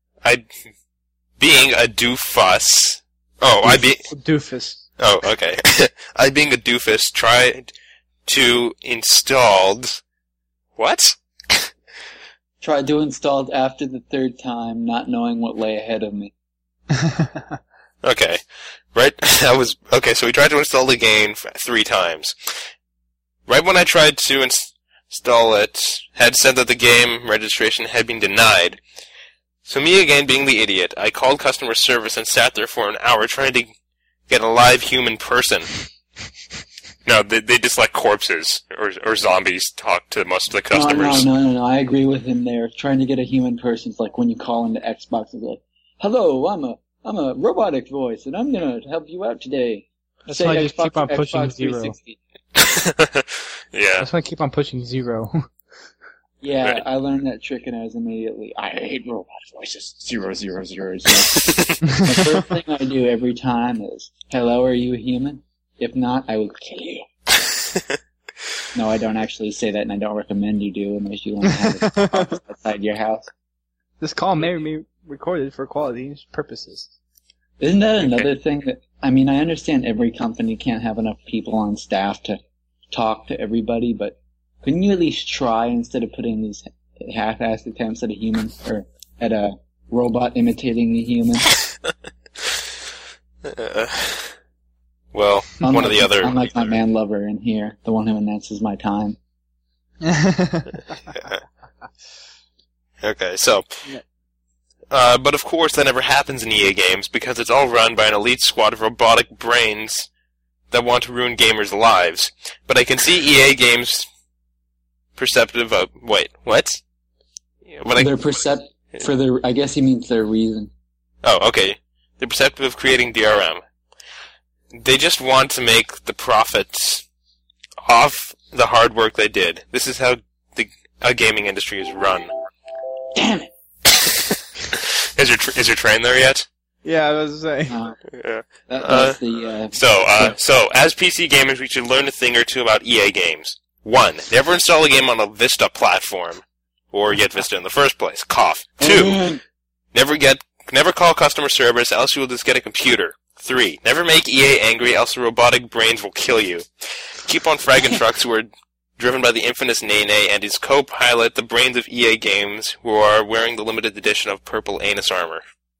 being a doofus... Doofus. Oh, okay. I, being a doofus, tried to install... What? Tried to install it after the 3rd time, not knowing what lay ahead of me. Okay. Right? Okay, so we tried to install the game 3 times. Right when I tried to install it, had said that the game registration had been denied. So me again being the idiot, I called customer service and sat there for an hour trying to get a live human person. No, they just let corpses or zombies talk to most of the customers. No, I agree with him there. Trying to get a human person is like when you call into Xbox, it's like, "Hello, I'm a robotic voice, and I'm gonna help you out today." That's why I just keep on pushing Xbox 0. Yeah. That's why I keep on pushing 0. Yeah, Right. I learned that trick and I was immediately, I hate robot voices. 0, 0, 0, 0. The first thing I do every time is, "Hello, are you a human? If not, I will kill you." No, I don't actually say that, and I don't recommend you do unless you want to have it outside your house. This call may be recorded for quality purposes. Isn't that another thing that, I mean, I understand every company can't have enough people on staff to talk to everybody, but couldn't you at least try instead of putting these half-assed attempts at a human, or at a robot imitating a human? Well, one of the other... Unlike my man lover in here, the one who announces my time. Okay, so... but of course that never happens in EA games because it's all run by an elite squad of robotic brains that want to ruin gamers' lives. But I can see EA games perceptive of... Wait, what? I guess he means their reason. Oh, okay. They're perceptive of creating DRM. They just want to make the profits off the hard work they did. This is how a gaming industry is run. Damn it! Is your train there yet? Yeah, I was saying. Yeah. That's the. So as PC gamers, we should learn a thing or two about EA games. 1. Never install a game on a Vista platform, or get Vista in the first place. Cough. 2. Never call customer service, else you will just get a computer. 3. Never make EA angry, else the robotic brains will kill you. Keep on fragging trucks who are driven by the infamous Nene and his co-pilot, the brains of EA games, who are wearing the limited edition of purple anus armor.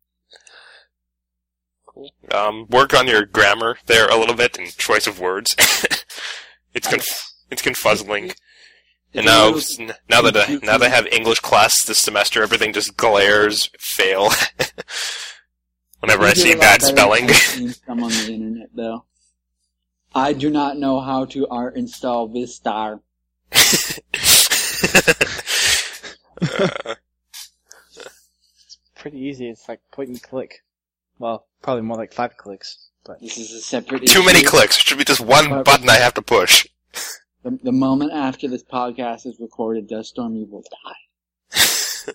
Work on your grammar there a little bit and choice of words. It's confuzzling. And now that I have English class this semester, everything just glares fail. Whenever I see bad spelling. Some on the internet, though. I do not know how to install Vistar. It's pretty easy. It's like point and click. Well, probably more like 5 clicks. But this is a separate Too many clicks. It should be just one button I have to push. The moment after this podcast is recorded, Dust Storm, you will die.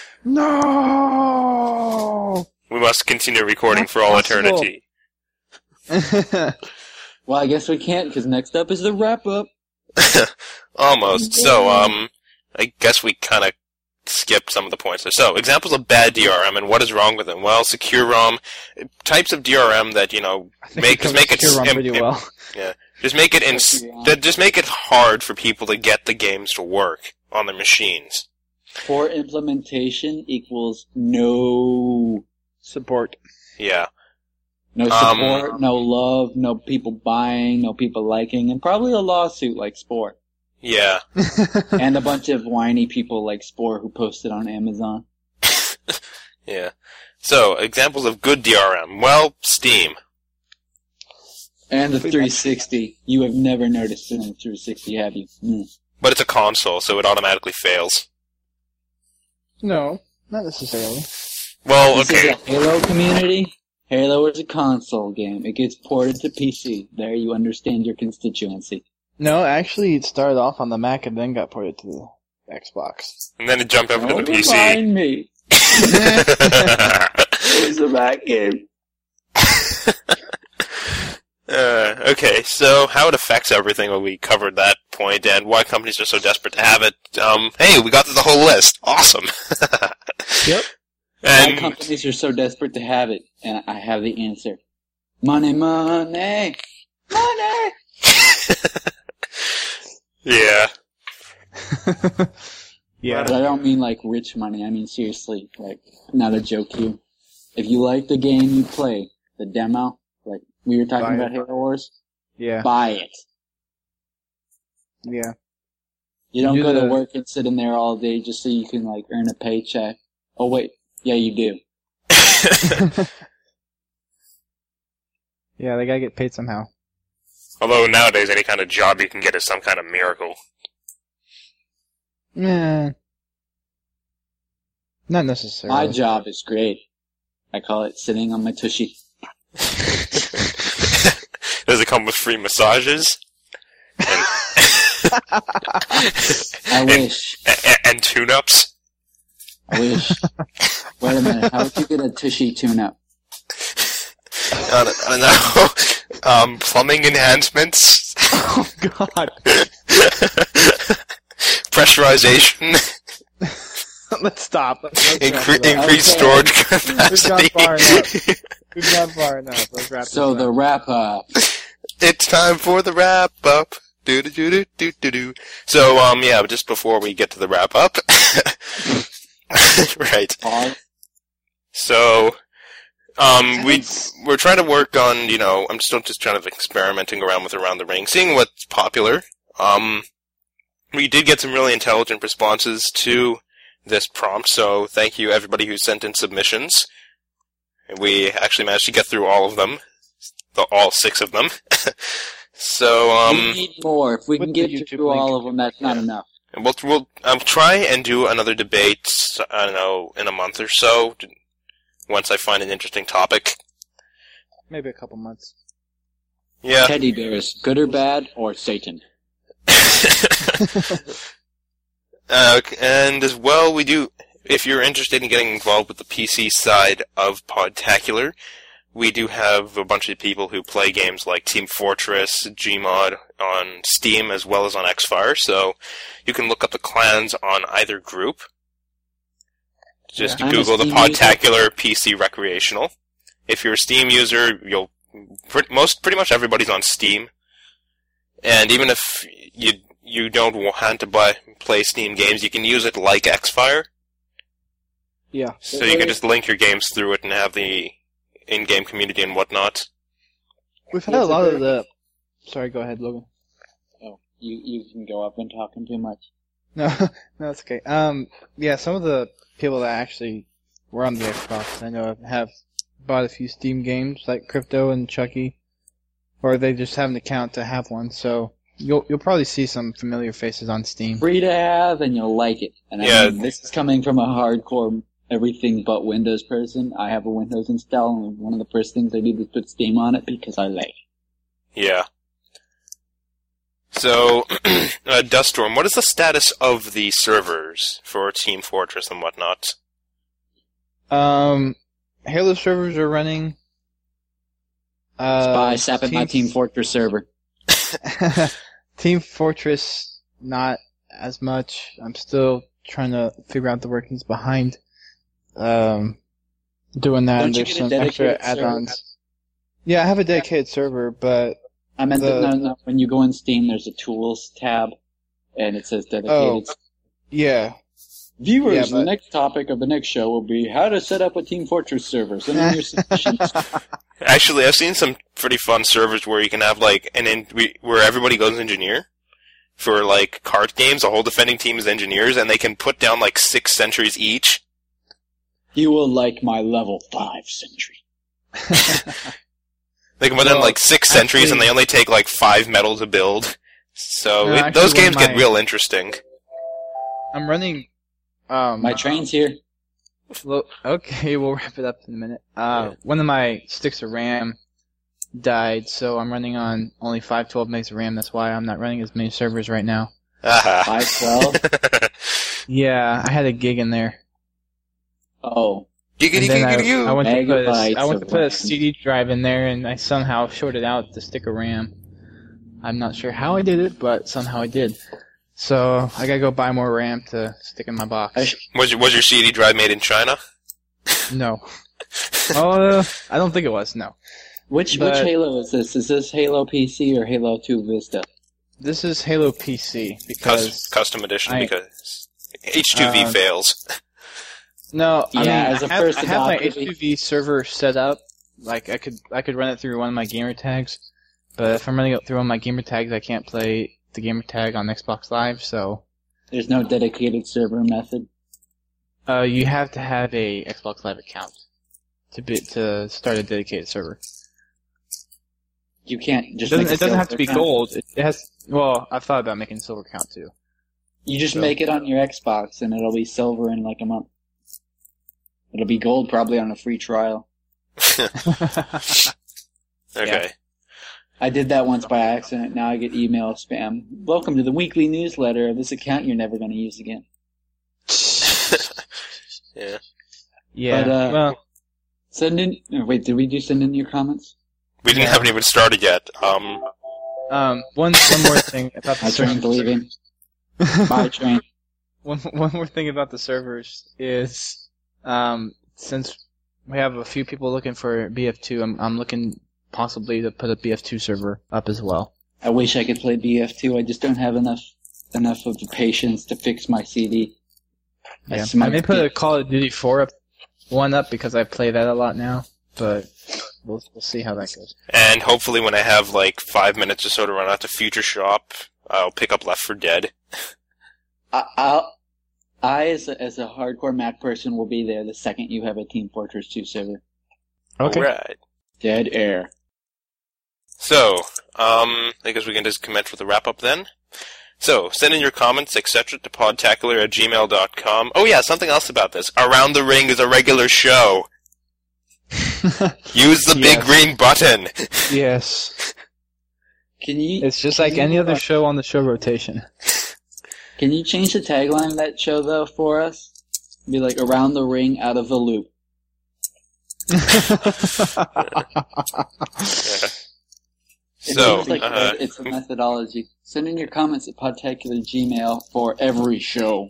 No! We must continue recording for all eternity. Well, I guess we can't, because next up is the wrap-up. Almost. So, I guess we kind of skipped some of the points there. So, examples of bad DRM and what is wrong with them. Well, secure ROM, types of DRM that, make it pretty well. Yeah. Just make it hard for people to get the games to work on their machines. Poor implementation equals no support. Yeah. No support, no love, no people buying, no people liking, and probably a lawsuit like Spore. Yeah. And a bunch of whiny people like Spore who posted on Amazon. Yeah. So, examples of good DRM. Well, Steam. And the 360. You have never noticed it on the 360, have you? But it's a console, so it automatically fails. No, not necessarily. Well, This okay. is a Halo community. Halo is a console game. It gets ported to PC. There you understand your constituency. No, actually, it started off on the Mac and then got ported to the Xbox. And then it jumped over to the PC. Remind me. It's a Mac game. Okay, so how it affects everything, well, we covered that point, and why companies are so desperate to have it. Hey, we got to the whole list. Awesome. Yep. Why companies are so desperate to have it, and I have the answer. Money, money, money! Yeah. Yeah. But I don't mean like rich money, I mean seriously, like, not a joke here. If you like the game you play, the demo, like we were talking about Halo Wars, buy it. Yeah. You don't go to work and sit in there all day just so you can like earn a paycheck. Oh wait, yeah you do. Yeah, they gotta get paid somehow. Although nowadays any kind of job you can get is some kind of miracle. Not necessarily. My job is great. I call it sitting on my tushy. Does it come with free massages? I wish. And tune-ups? I wish. Wait a minute, how would you get a tushy tune-up? I don't know. Plumbing enhancements? Oh, God. Pressurization? Let's stop. Increased storage capacity. We've gone far enough. Let's wrap this up. The wrap-up. It's time for the wrap-up. Do-do-do-do-do-do-do. So, yeah, just before we get to the wrap-up. Right. So, we're trying to work on, I'm still just trying to experimenting around with Around the Ring, seeing what's popular. We did get some really intelligent responses to this prompt, so thank you everybody who sent in submissions. We actually managed to get through all of them. All 6 of them. So, we need more. If we can get through all of them, that's not enough. And we'll try and do another debate, I don't know, in a month or so, once I find an interesting topic. Maybe a couple months. Yeah. Teddy bears, good or bad, or Satan? And as well, we do, if you're interested in getting involved with the PC side of Podtacular, we do have a bunch of people who play games like Team Fortress, Gmod on Steam, as well as on Xfire, so you can look up the clans on either group. Just Google the Podtacular PC Recreational. If you're a Steam user, you'll pretty much everybody's on Steam. And even if you don't want to play Steam games, you can use it like Xfire. Yeah. So you can just link your games through it and have the in-game community and whatnot. We've had a lot of the... Sorry, go ahead, Logan. Oh, you can go up and talking too much. No, that's okay. Yeah, some of the people that actually were on the Xbox, I know, have bought a few Steam games, like Crypto and Chucky, or they just have an account to have one, so you'll probably see some familiar faces on Steam. Free to have, and you'll like it. And I mean, this is coming from a hardcore everything but Windows person. I have a Windows install, and one of the first things I did was put Steam on it because I like it. Yeah. So, Duststorm, what is the status of the servers for Team Fortress and whatnot? Halo servers are running. Spy, sap at my Team Fortress server. Team Fortress, not as much. I'm still trying to figure out the workings behind doing that. Don't and you there's get a some dedicated extra add-ons. server? Yeah, I have a dedicated server, but I meant no. When you go in Steam, there's a Tools tab, and it says dedicated. Oh, yeah. Viewers, the next topic of the next show will be how to set up a Team Fortress server. Send in your submissions. Actually, I've seen some pretty fun servers where you can have where everybody goes engineer for card games. The whole defending team is engineers, and they can put down 6 sentries each. You will like my level 5 sentry. They can put down 6 sentries, and they only take 5 metal to build. So No, those games get real interesting. I'm running. My train's here. Well, okay, we'll wrap it up in a minute. One of my sticks of RAM died, so I'm running on only 512 megs of RAM. That's why I'm not running as many servers right now. 512? Yeah, I had a gig in there. Oh. And then I went Megabytes to put a CD drive in there, and I somehow shorted out the stick of RAM. I'm not sure how I did it, but somehow I did. So I gotta go buy more RAM to stick in my box. Was your CD drive made in China? No. I don't think it was, no. Which Halo is this? Is this Halo PC or Halo 2 Vista? This is Halo PC, because... Custom edition, because H2V fails. No, I as a first I have my adopter, H2V server set up. I could run it through one of my gamer tags, but if I'm running it through one of my gamer tags, I can't play the gamer tag on Xbox Live, so... There's no dedicated server method? You have to have a Xbox Live account to start a dedicated server. You can't just It doesn't have to be gold. It has... Well, I've thought about making a silver account, too. You just make it on your Xbox, and it'll be silver in a month. It'll be gold probably on a free trial. Okay. Yeah. I did that once by accident. Now I get email spam. Welcome to the weekly newsletter of this account you're never going to use again. Yeah. Yeah. But, well, send in. Wait, did we do send in your comments? We didn't have even started yet. one more thing about the My train's leaving. My train. One more thing about the servers is, since we have a few people looking for BF2, I'm looking possibly to put a BF2 server up as well. I wish I could play BF2. I just don't have enough of the patience to fix my CD. Yeah. I may put a Call of Duty 4 one up because I play that a lot now, but we'll see how that goes. And hopefully when I have 5 minutes or so to run out to Future Shop, I'll pick up Left 4 Dead. I'll I, as a hardcore Mac person, will be there the second you have a Team Fortress 2 server. Okay. Alright. Dead air. So, I guess we can just commence with a wrap-up then. So, send in your comments, etc. to podtacular@gmail.com. Oh yeah, something else about this. Around the Ring is a regular show. Use the big green button. Yes. It's just like any other show on the show rotation. Can you change the tagline of that show, though, for us? Be like, Around the Ring, out of the loop. Yeah. So, it's a methodology. Send in your comments at podtacular@gmail for every show.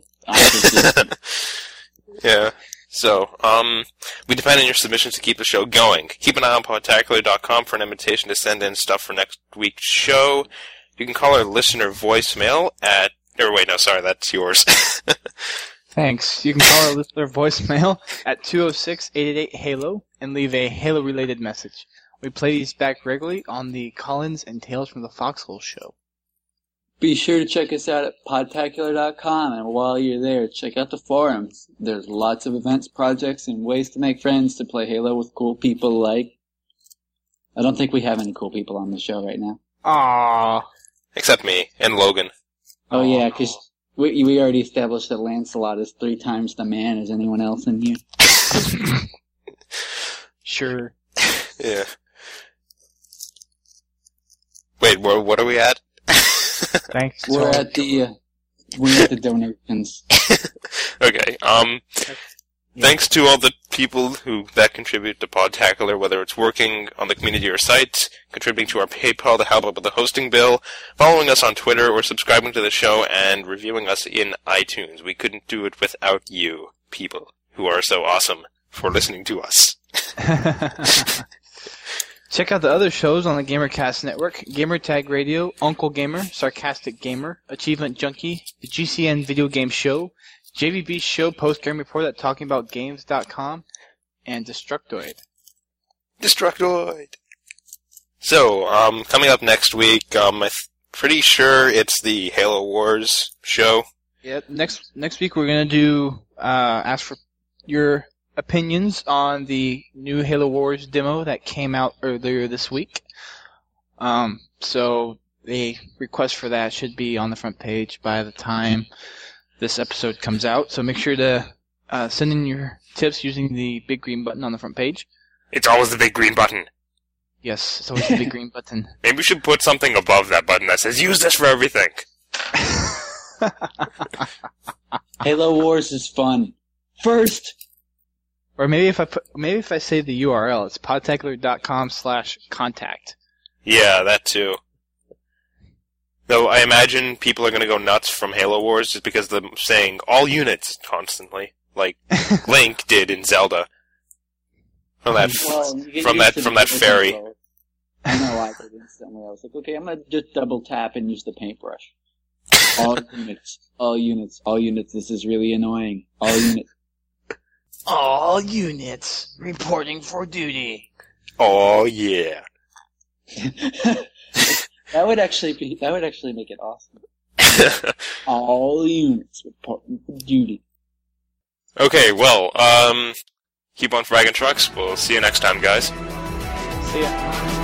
Yeah. So, we depend on your submissions to keep the show going. Keep an eye on podtacular.com for an invitation to send in stuff for next week's show. You can call our listener voicemail at... that's yours. Thanks. You can call our listener voicemail at 206-888-HALO and leave a Halo-related message. We play these back regularly on the Collins and Tales from the Foxhole show. Be sure to check us out at podtacular.com, and while you're there, check out the forums. There's lots of events, projects, and ways to make friends to play Halo with cool people like... I don't think we have any cool people on the show right now. Aww. Except me and Logan. Oh yeah, because we already established that Lancelot is 3 times the man as anyone else in here. Sure. Yeah. Wait, what are we at? Thanks. We're at the donations. Okay. Thanks to all the people that contribute to Podtacular, whether it's working on the community or site, contributing to our PayPal to help out with the hosting bill, following us on Twitter, or subscribing to the show and reviewing us in iTunes. We couldn't do it without you, people, who are so awesome for listening to us. Check out the other shows on the GamerCast Network: Gamertag Radio, Uncle Gamer, Sarcastic Gamer, Achievement Junkie, the GCN Video Game Show, JVB's show Post-Game Report at TalkingAboutGames.com, and Destructoid. So, coming up next week, I'm pretty sure it's the Halo Wars show. Yep. Next week we're gonna do ask for your opinions on the new Halo Wars demo that came out earlier this week. So the request for that should be on the front page by the time this episode comes out. So make sure to send in your tips using the big green button on the front page. It's always the big green button. Yes, it's always the big green button. Maybe we should put something above that button that says, use this for everything. Halo Wars is fun. First! Or maybe if I say the URL, it's podtacular.com/contact. Yeah, that too. Though I imagine people are going to go nuts from Halo Wars just because they're saying all units constantly, like Link did in Zelda. From that ferry. I know I did instantly. I was like, okay, I'm going to just double tap and use the paintbrush. All units, this is really annoying. All units. All units reporting for duty. Oh yeah. That would actually make it awesome. All units reporting for duty. Okay, well, keep on fragging trucks. We'll see you next time, guys. See ya.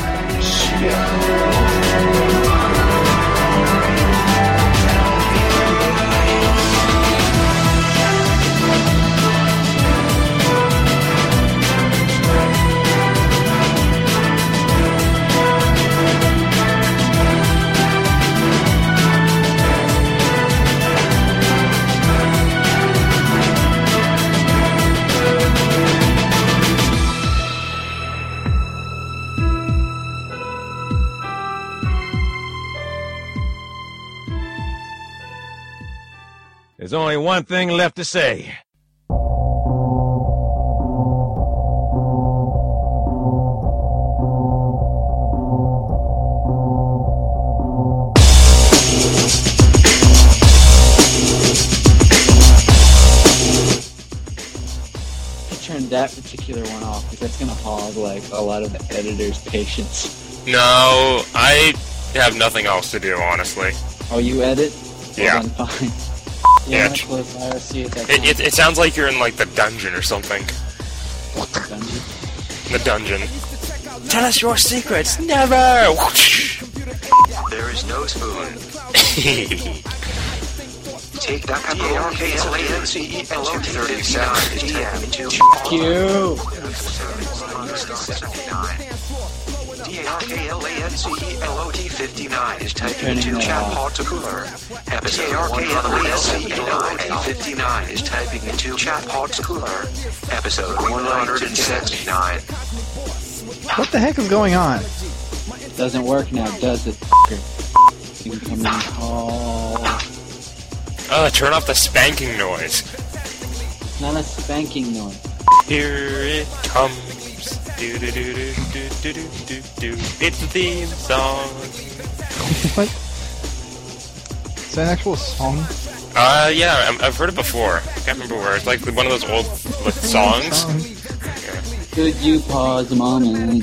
There's only one thing left to say. Turn that particular one off because that's gonna hog like a lot of the editor's patience. No, I have nothing else to do, honestly. Oh, you edit? Yeah. Well, then fine. Yeah. I'm close. I see it. It sounds like you're in like the dungeon or something. What's the dungeon? The dungeon. Tell us your secrets. Never. There is no spoon. Take that DARKLANCELO239 Cute. DARKLANCELOT59 is typing into chat pod to cooler. Episode DARKLANCELOT59 is typing into chat pod to cooler. Episode 179. What the heck is going on? Doesn't work now, does it? Incoming call. Turn off the spanking noise. It's not a spanking noise. Here it comes. Do do do do do do do do do. It's the theme song. What? Is that an actual song? Yeah, I've heard it before. I can't remember where. It's like one of those old songs. Could you pause a moment?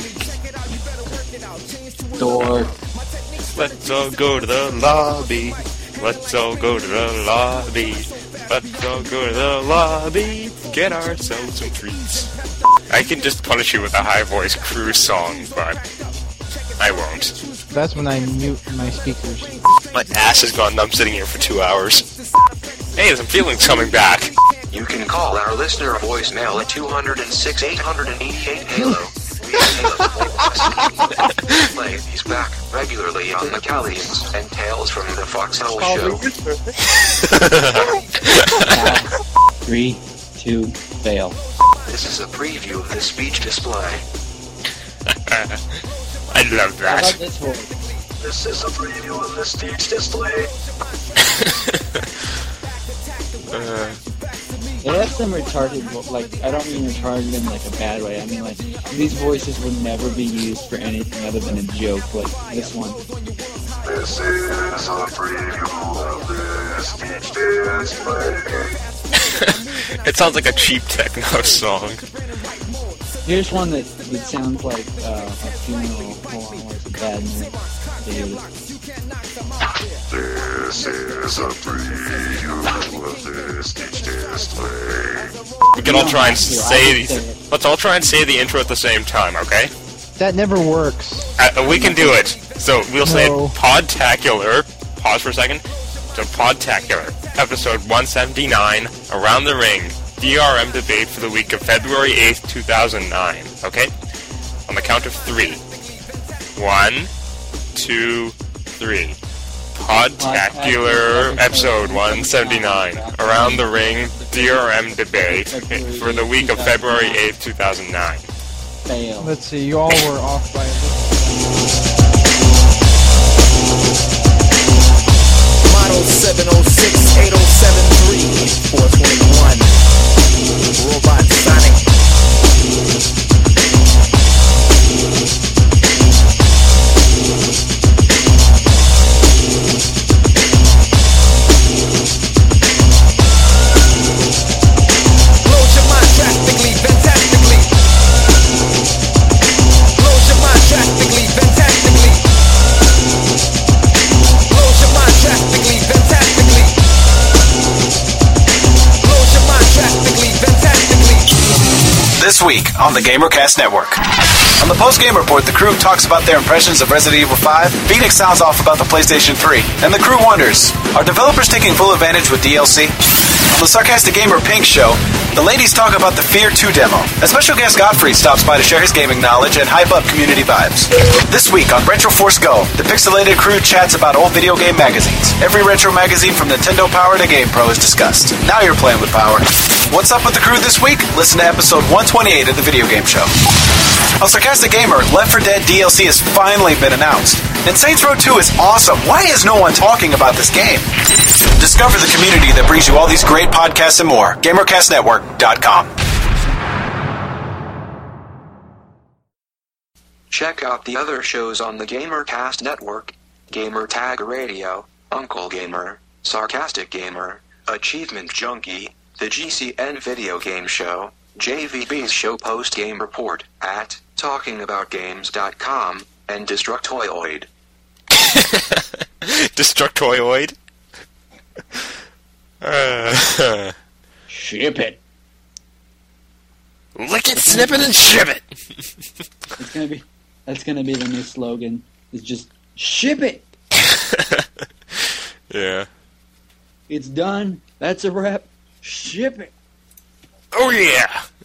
Door. Let's all go to the lobby. Let's all go to the lobby. Let's all go to the lobby. Get ourselves some treats. I can just punish you with a high voice cruise song, but I won't. That's when I mute my speakers. My ass is gone numb sitting here for 2 hours. Hey, some feelings coming back. You can call our listener voicemail at 206-888-HALO. He's back regularly on the Callians and Tales from the Foxhole Show. 3, 2, fail. This is a preview of the speech display. I love How that. about this one? This is a preview of the speech display. They have some retarded, like, I don't mean retarded in like a bad way. I mean like, these voices would never be used for anything other than a joke, like this one. This is a preview of the speech display. It sounds like a cheap techno song. Here's one that sounds like a funeral. Hold on, where's the bad news? This is a preview of the speech display. We can all try and let's all try and say the intro at the same time, okay? That never works. We can do it. So we'll say No. Podtacular. Pause for a second. So Podtacular, episode 179, Around the Ring, DRM debate for the week of February 8th, 2009. Okay? On the count of 3. 1, 2, 3. Podtacular, episode 179, Around the Ring, DRM debate for the week of February 8th, 2009. Fail. Let's see, you all were off by a little. Model 706-8073, 421. Robot Sonic. Blows your mind drastically, fantastically. Blows your mind drastically, fantastically. Blows your mind drastically, fantastically. Blows your mind drastically, fantastically. This week on the GamerCast Network. On the post-game report, the crew talks about their impressions of Resident Evil 5, Phoenix sounds off about the PlayStation 3, and the crew wonders, are developers taking full advantage with DLC? On the Sarcastic Gamer Pink Show, the ladies talk about the Fear 2 demo. A special guest Godfrey stops by to share his gaming knowledge and hype up community vibes. This week on Retro Force Go, the pixelated crew chats about old video game magazines. Every retro magazine from Nintendo Power to GamePro is discussed. Now you're playing with power. What's up with the crew this week? Listen to episode 128 of the Video Game Show. On Sarcastic Gamer, Left 4 Dead DLC has finally been announced. And Saints Row 2 is awesome. Why is no one talking about this game? Discover the community that brings you all these great podcasts and more. GamerCastNetwork.com. Check out the other shows on the GamerCast Network: Gamer Tag Radio, Uncle Gamer, Sarcastic Gamer, Achievement Junkie, the GCN Video Game Show, JVB's Show Post Game Report at TalkingAboutGames.com, and Destructoid. Destructoid? Ship it. Lick it, snip it, and ship it. That's gonna be the new slogan. Is just ship it. Yeah. It's done. That's a wrap. Ship it. Oh yeah.